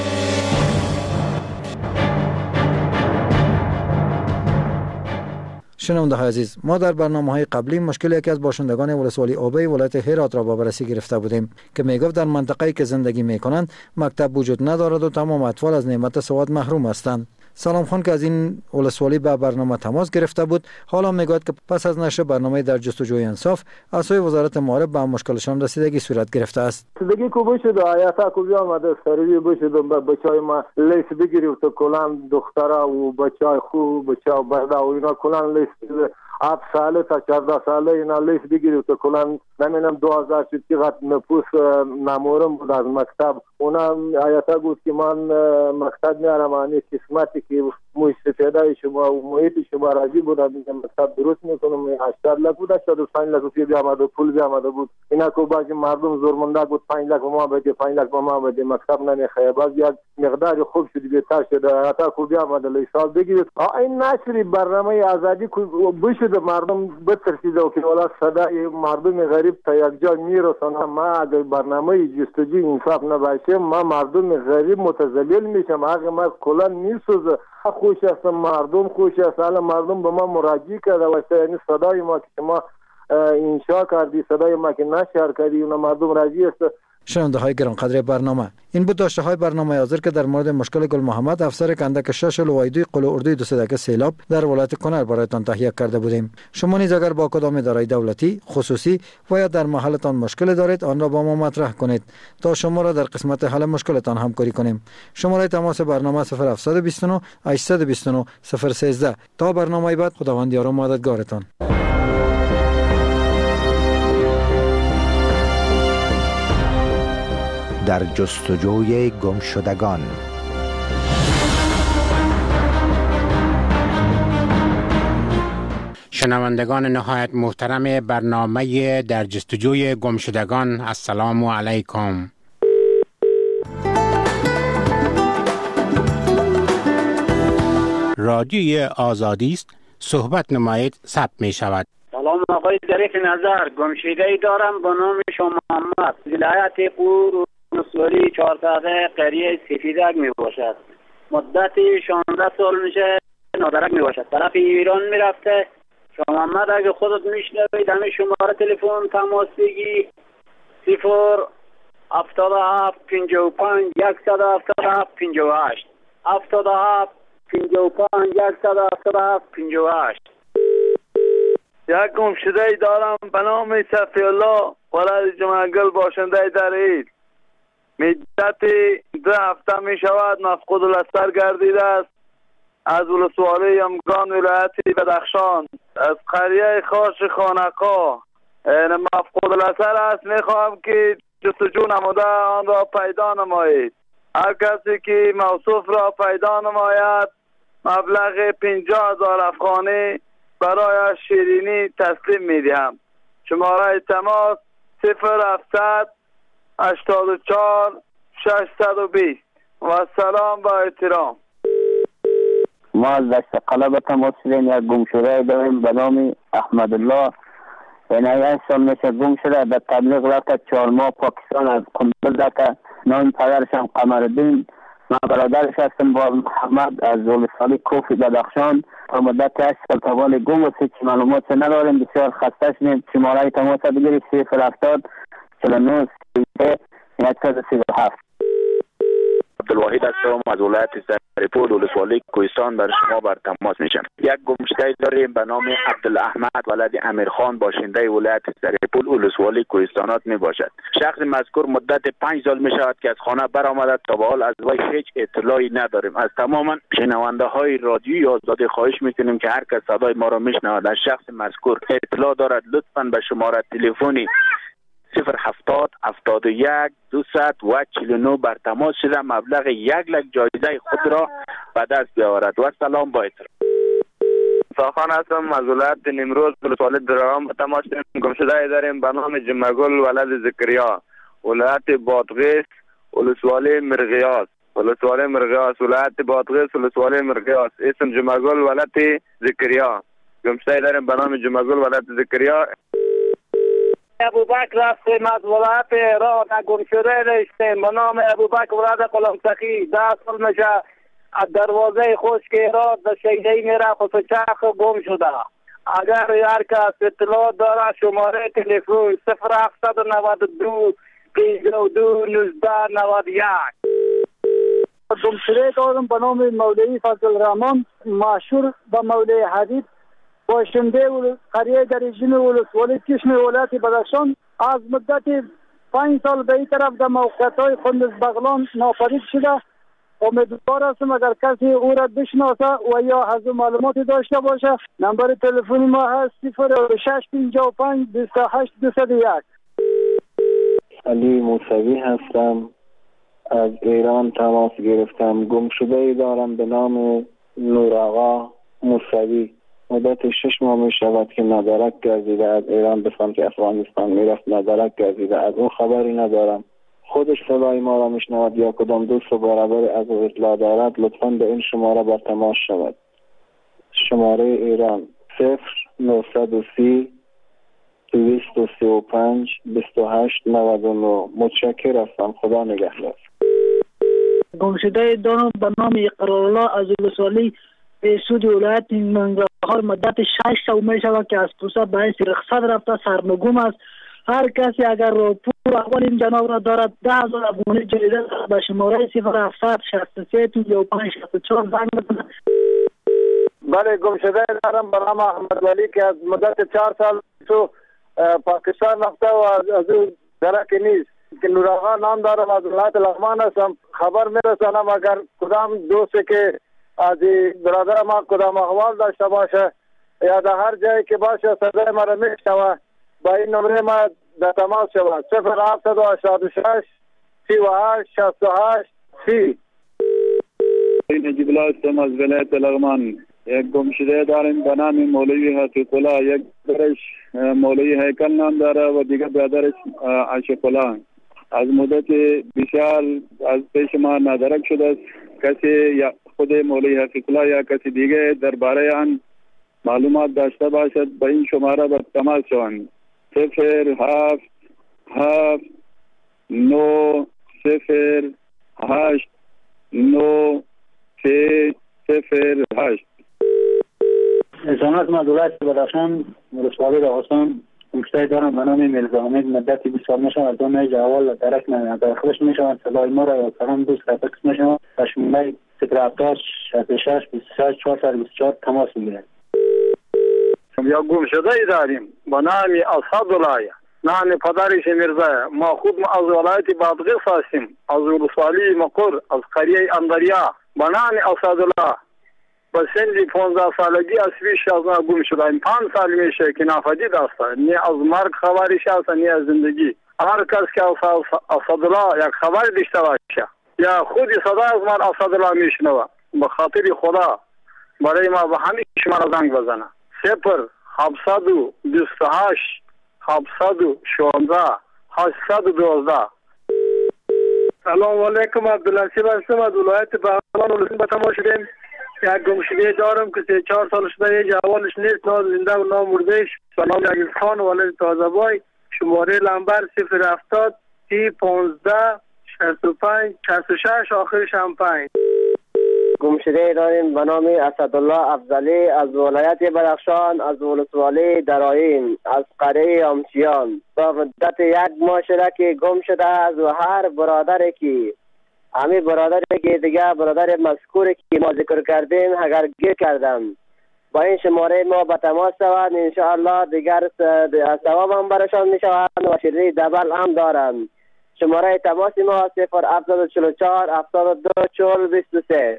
شنونده های عزیز، ما در برنامه‌های قبلی مشکل یکی از باشندگان ولسوالی اوبی ولایت هرات را با بررسی گرفته بودیم که میگفت در منطقه‌ای که زندگی میکنند مکتب وجود ندارد و تمام اطفال از نعمت سواد محروم هستند. سلام خان که از این ولسوالی به برنامه تماس گرفته بود حالا میگوید که پس از نشر برنامه در جستجوی انصاف از سوی وزارت معارف به مشکلشان رسیدگی صورت گرفته است. رسیدگی کو بشد آیاتا کو بیا آمده سروی بشد بچهای ما لیس بگیری تو کلان دخترا و بچهای خوب بچهای بردا و اینا کلان لیس 8 ساله تا 14 ساله اینا لیس بگیری تو کلان نمینم 2000 چقدر نفوس نمورم بود از مکتب. اونا آیاتا گفت که من مکتب میارم آنی قسمتی که استفاده شما و محیط شما راضی بودم میگم مکتب درست میکنم. 80 لک بود 85 لک روپیه بیامده پول بیامده بود. اینا که بعضی مردم زورمنده بود 5 لک به ما بده 5 لک به ما بده مکتب نمیخواد. باز یک مقدار خوب شد بهتر شده آیاتا کو بیامده لیسال بگیرید. این نشری برنامه آزادی کو بشد مردم بترسیده و که والا صدای مردم غریب تا یک جا میرسونه. ما اگر برنامه جستجوی انصاف نباشه ما مردم غریب متذلل میشم. اگه ما کلا میسوزه خوش است مردم خوش است. حالا مردم به ما مراجعه کرده و یعنی صدای ما که شما انشا کردی صدای ما که نشر کردی اون مردم راضی است. شنونده های گرانقدر برنامه این بود داشته های برنامه حاضر که در مورد مشکل گل محمد افسر کندک 6 لوایدوی قلعه اردوی 2 سیلاب در ولایت کنر برایتان تهیه کرده بودیم. شما نیز اگر با کدام اداره دولتی خصوصی و یا در محلتان مشکل دارید آن را با ما مطرح کنید تا شما را در قسمت حل مشکلتان همکاری کنیم. شماره تماس برنامه 0729 829 013. تا برنامه بعد خداوند یار و مددگارتان. در جستجوی گمشدگان. شنوندگان نهایت محترم برنامه در جستجوی گمشدگان، السلام علیکم. رادیوی آزادی است، صحبت نمایید ثبت می شود. سلام آقای ظریف نظر، گمشده‌ای دارم به نام شما محمد، ولایت قور ولسوالی 4 قریه سفیدک می باشد. مدت 16 سال میشه نادرک می باشد. طرف ایران می رفته. شما محمد اگه خودت میشنوید همه شماره تلفن تماس بگی 077 55 177 58 77 55 177 58. یک گمشده‌ای دارم به نام صفی الله ولد جمعگل باشنده در عید. مدت 2 هفته می شود مفقود الاثر گردیده است. از ولسوالی یمگان ولایت بدخشان از قریه خاش خانقا مفقود الاثر است. می خواهم که جستجو نموده آن را پیدا نمایید. هر کسی که موصوف را پیدا نماید مبلغ 50,000 افغانی برای شیرینی تسلیم می دهم. شماره تماس 0700 84 620 و سلام با احترام. ما از دشت قلب تماس داریم. یک گمشده داریم به نام احمد الله. این 8 سال میشه گم شده. در تبلیغ رفته 4 ماه پاکستان از قندل رفته. نام پدرش هم قمرالدین. من برادرش هستم با محمد از ولسوالی کوفی بدخشان. تا مدت 8 سال تاوال گم و هیچ معلومات نداریم. بسیار خسته شدیم. شماره تماس بگیرید 070 49 33 137. عبدالواحد هستم از ولایت سرپول ولسوالی کوهستان بر شما بر تماس میشم. یک گمشده داریم به نام عبدالاحمد ولد امیرخان باشنده ولایت سرپول ولسوالی کوهستانات می باشد. شخص مذکور مدت 5 سال می شود که از خانه برآمده. تا به حال از وی هیچ اطلاعی نداریم. از تمام شنونده های رادیوی آزادی خواهش میکنیم که هر کس صدای ما را میشنود از شخص مذکور اطلاع دارد لطفاً به شماره تلفنی 070 71 249 بر تماس شده مبلغ 1 لک جایزه خود را به دست بیاورد. و سلام با احترام. ساخان هستم از ولایت نیمروز ولسوالی درام. تماس گمشده داریم به نام جمعگل ولد زکریا ولایت بادغیس ولسوالی مرغیاس ولایت بادغیس ولسوالی مرغیاس. اسم جمعگل ولد زکریا. گمشده داریم به نام جمعگل ولد زکریا. ابوبکر هستیم از ولایت ایران. گمشده داشتیم به نام ابوبکر ولد قلمسخی. 10 سال میشه از دروازه خشک ایران به شیدهی میره خود چرخ گم شده. اگر هر کس اطلاع داره شماره تلفن 0792 52 19 91. گمشده دارم به نام مولوی فضل الرحمن مشهور به مولوی حبیب باشنده قریه دریجین ولسوالی کشم ولایت بدخشان. از مدت 5 سال به این طرف در موقعیت‌های خندز بغلان ناپدید شده. امیدوار هستم اگر کسی او را بشناسه و یا از معلوماتی داشته باشه نمبر تلفنی ما هست 0655 28 201. علی موسوی هستم از ایران تماس گرفتم. گمشده دارم به نام نورآقا موسوی. مدت 6 ماه می شود که ندارک گردیده از ایران به سمت افغانستان می رفت. ندارک گردیده از اون خبری ندارم. خودش صدای ما را میشنود یا کدام دوست و برادر از او اطلاع دارد لطفاً به این شماره بر تماس شود. شماره ایران 0930 235 28 99. متشکر هستم. خدا نگهدار. گمشده دارم به نام اقرارالله از ولسوالی سود ولایت منگرهار. مدت 6 سال می شود که از پوسه به حیث رخصت رفته سرنگون است. هر کسی اگر پول اول این جناب را دارد 10,000 افغانی جریده به شماره 0700 63 35 64 زنگ بزنه. بله گمشده دارم به نام احمد ولی که از مدت 4 سال تو پاکستان رفته و از او درک نیست که نورآقا نام دارم از ولایت لغمان هستم. خبر میرسانم اگر کدام دوستی که از برادر ما کدام احوال داشته باشه یا در هر جایی که باشه صدای ما را میشنوه با این نمره ما در تماس شود 0786 38 68 30. نجیب الله هستم از ولایت لغمان. یک گمشده داریم به نام مولوی حقیق الله. یک برش مولوی هیکل نام داره و دیگه برادرش عاشق الله. از مدت بسیار از پیش ما ندرک شده است. کسی یا خود مولوی حقیق الله یا کسی دیگه درباره آن معلومات داشته باشد به این شماره به تماس شوند. 07 7 9 0 8 9 3 0 8. انسانات مدولت بدخشان ولسوالی راغستان گمشده دارم به نام میرزا حمید. مدت 20 سال میشم از دانش جوال درک داخلش میشم. صدای ما را سلام دوست رفت میشم. شماره 070 66 26 424 تماس میگیرد. یا گمشده ای داریم به نام اسدالله، نام پدرش میرزا. ما خود از ولایت بادغیس هستیم، از ولسوالی مقر، از قریه اندریا. به نام اسدالله با سن 15 سالگی از پیش از ما گم شدیم. 5 سال میشه که ناپدید است. نه از مرگ خبرش است نه از زندگی. هر کس که اسدالله یک خبر داشته باشه یا خودی صدا از من اسدالله میشنوه، به خاطر خدا برای ما به همین شماره زنگ بزنه. 0 728 716 812. سلام علیکم. عبدالنصیب هستم از ولایت بغلان ولسوالی به تماس شدیم. یک گمشده دارم که 3-4 سال شده جوانش نیست، نه زنده و نه مردهش. به نام عزیز خان ولد تازه‌بای. شماره لمبر 070 30 15 65 66 آخرش هم 5. گمشده داریم به نام اسدالله افضلی از ولایت بدخشان، از ولسوالی دراییم، از قریه امچیان. با مدت 1 ماه شده که گم شده است و هر برادری که همین برادری که دیگه برادر مذکوری که ما ذکر کردیم اگر گیر کردم با این شماره ما به تماس شوند، انشاءالله دیگر ثواب هم برشان می شوند و شیرینی دبل هم دارند. شماره تماس ما 0744 72 40 23.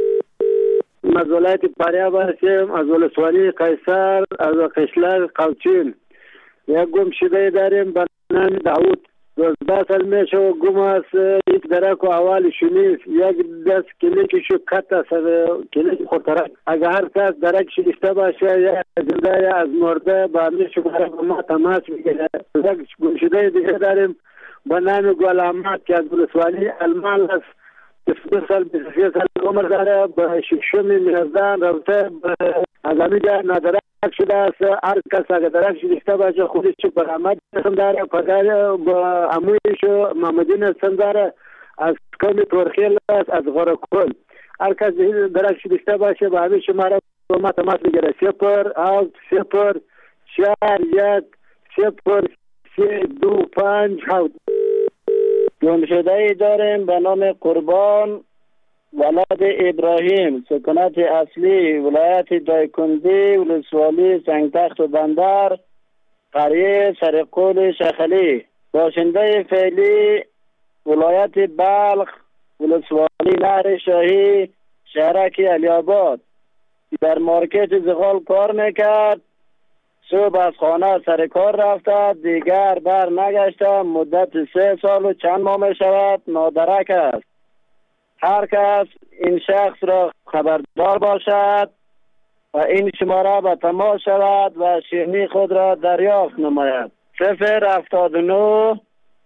از ولایت فاریاب هستیم، از ولسوالی قیصر، از قشلر قوچین. یک گمشده داریم به نام داود. 12 سال میشه و گم است. یک درک و احوالش نیست. یک دست کلیکشو کت است، کلیک خطرک. اگر هر کس درکش داشته باشه یا زنده یا از مرده با همین شماره با ما تماس میگیره. یک گمشده دیگه داریم به نام گل احمد که از ولسوالی المال است. 22 سال 23 سال عمر داره. به ششم میزدن رفته از همین جا ندرک شده است. هر کس اگر درک داشته باشه خودش برآمد اسم داره. پدر با عمویش محمدین اسم داره از کمی ترخیل است، از غرقل. هر کس درک داشته باشه به همین شماره با ما تماس میگیره. 0 7 0 4 1 0 3 2 5 7. گمشده ای داریم به نام قربان ولد ابراهیم. سکونت اصلی ولایت دایکندی، ولسوالی سنگتخت و بندر، قریه سرقول شخلی. باشنده فعلی ولایت بلخ، ولسوالی نهر شاهی، شهرک علی‌آباد. در مارکت زغال کار میکرد. صبح از خانه سر کار رفته، دیگر بر نگشته. مدت 3 سال و چند ماه می شود نادرک است. هر کس این شخص را خبردار باشد و این شماره به تماس شود و شیرینی خود را دریافت نماید. 079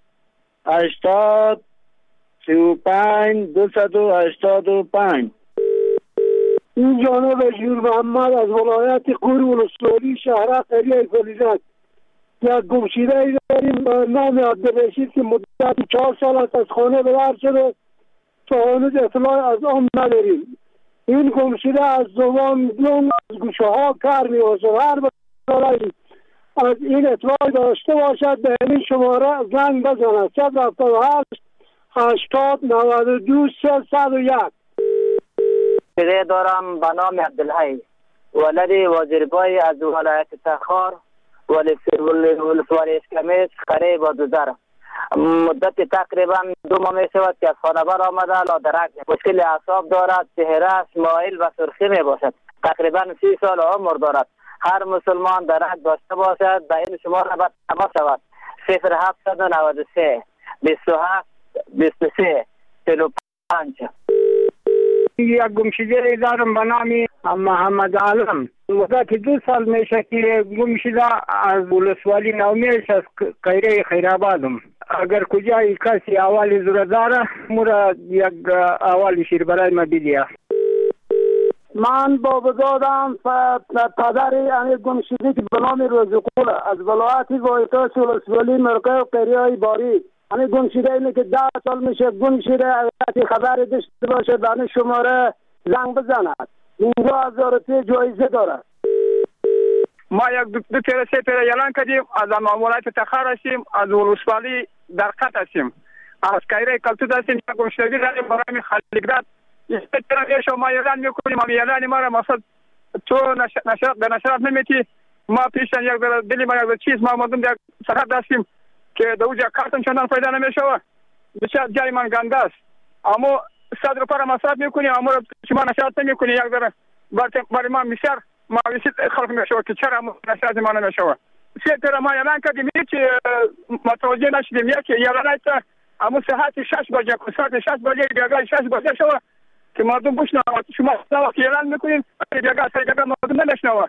80 35 285. این جانب جور محمد از ولایت قور ولسوالی شهر قریه فلیزک. یک گمشده ای داریم نام عبدالرشید که مدت 4 سال است از خانه بدر شده تا هنوز اطلاع از آن نداریم. این گمشده از زبان دون از گوشه ها کار می‌باشد. هر برای از این اطلاع داشته باشد به این شماره زنگ بزند. 078 80 92 301. گمشده دارم به نام عبدالحی ولد وزیرگاه از ولایت تخار، ولسوالی اسکمیس، قریه بادوزر. مدت تقریبا 2 ماه می شود که از خانه بر آمده، لادرک مشکل اعصاب دارد، چهرهش مایل و سرخی می باشد. تقریبا 30 سال عمر دارد. هر مسلمان درک داشته باشد به این شماره باید تماس شود. 0793 27 23 45. یک گمشده دارم به نام محمد عالم مدت 2 سال میشه که گم شده از ولسوالی نومیش از قیره خیرآبادم. اگر کجای کسی احوالی زور داره مرا یک احوالی شیر برای ما بیدیه. من بابا دادم پدر امیر گم شده که به نام روزقول از ولایت گویتاش ولسوالی مرقه و قیره های باری. امیر گم شده اینه که 10 سال میشه گم شده. اگر خبر داشته باشه دانش شماره زنگ بزند. 15,000 جایزه داره. ما یک دو تیر سه تیر اعلان کردیم از ولایت تخار هستیم، از ولسوالی درقت هستیم، از قیره کلتوت هستیم. یک گمشدگی داریم برای خلیقداد. یک تیر شما ما اعلان میکنیم. ما اعلان ما را مثلا تو نشرات نمیتی. ما پیشتن یک دلی ما یک چیز ما مردم یک سخت هستیم که دو جا کارتون چندان فایده نمیشوه. بسیار جای من گنده است. اما 100 روپیه را مصرف میکنیم، اما شما نشرات نمیکنی. یک ذره برای ما بسیار مایوسی خلق میشوه که چرا نشرات ما نمیشوه. سه تیر ما اعلان کردیم هیچ متوجه نشدیم. یک اعلان است اما ساعت 6 بجه ساعت 6 بجه بیاگاه 6 بجه شوه که مردم بشنوه. شما وقتی اعلان میکنین بیاگاه سایگاه مردم نمیشنوه.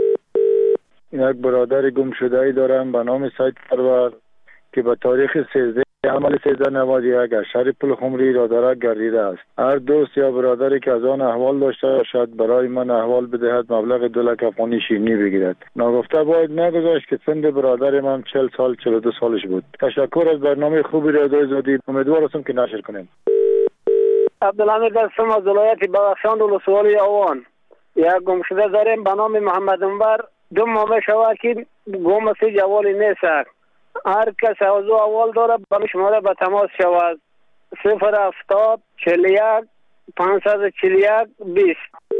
یک برادر گم شده ای دارم به نام سید پرور که به تاریخ 13 عمل 1391 از شهر پل خمری را دارد گردیده است. هر دوست یا برادری که از آن احوال داشته باشد برای من احوال بدهد مبلغ 2 لک افغانی شیرینی بگیرد. ناگفته باید نگذاشت که سن برادر من 40 سال 42 سالش بود. تشکر از برنامه خوبی رادیو آزادی. امیدوار هستم که نشر کنیم. عبدالحمید هستم از ولایت بدخشان ولسوالی آوان. یک گم شده داریم به نام محمد انور. 2 ماه شود که گم است، جوالی نیست. هر کس از او اول داره به شماره به تماس شود. 070 41 541 20.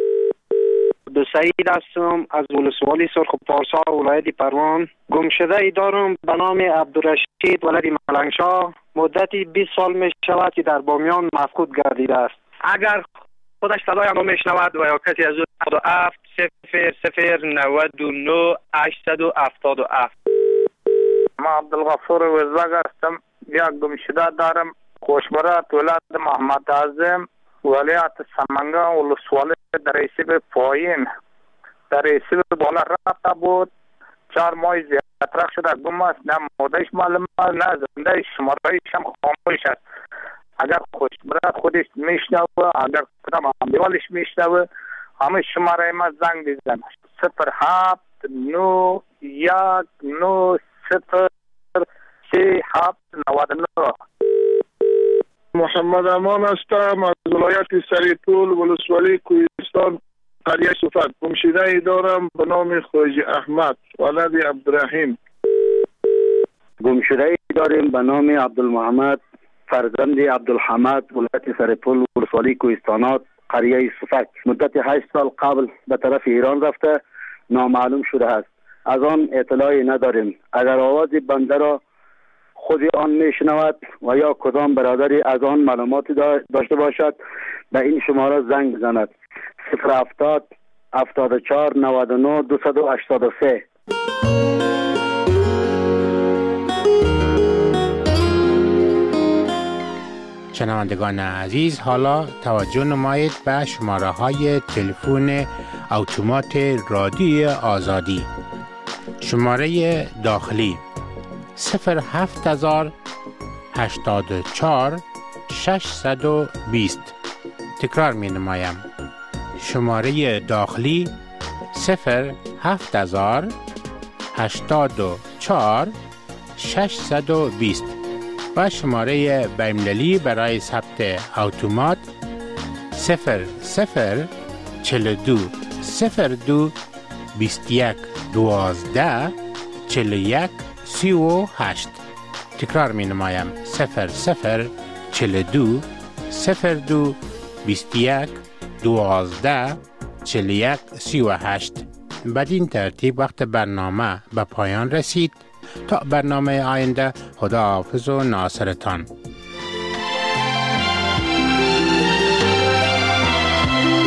دو سعید هستم از ولسوالی سرخ پارسا ولایت پروان. گم شده ای دارم به نام عبدالرشید ولد ملنگشاه. مدتی 20 سال می شود که در بامیان مفقود گردیده است. اگر خودش صدای ما میشنود و یا کسی از او 7 00 99 877. ما عبدالغفور وزاق هستم. یک گم شده دارم خوشبرات ولایت محمد اعظم ولایت سمنگان ولسوالی در ریسیب پایین در ریسیب بالا رفته بود. 4 ماه زیادتر شده گم است. نه مودهش معلوم است نه زنده شمارهایش هم خاموش است. اگر خوشبرات خودش میشنوه اگر کدام همدیوالش میشنوه همه شماره ما زنگ بزن. 07 91 9 0 37 99. محمد امان هستم از ولایت سریپول ولسوالی کوهستان قریه صفت. گم شده ای دارم به نام خواجه احمد ولد عبدالرحیم. گم شده ای داریم به نام عبدالمحمد فرزند عبدالحمد ولایت سریپول ولسوالی کوهستانات قریه صفت. مدت 8 سال قبل به طرف ایران رفته نامعلوم شده است. از آن اطلاعی نداریم. اگر آواز بنده را خودی آن میشنود و یا کدام برادری از آن معلوماتی داشته باشد به این شماره زنگ بزند. 070 74 99 283. شنوندگان عزیز، حالا توجه نمایید به شماره های تلفن اتومات رادیو آزادی. شماره داخلی 07000 84 620. تکرار می نمایم. شماره داخلی 07000 84 620 و شماره بین‌المللی برای ثبت اتومات 0042 02 21 12 41 38. تکرار می نمایم. 0042 02 21 12 41 38. بدین ترتیب وقت برنامه به پایان رسید. تا برنامه آینده، خداحافظ و ناصرتان.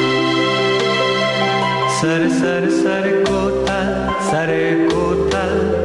سر کوتل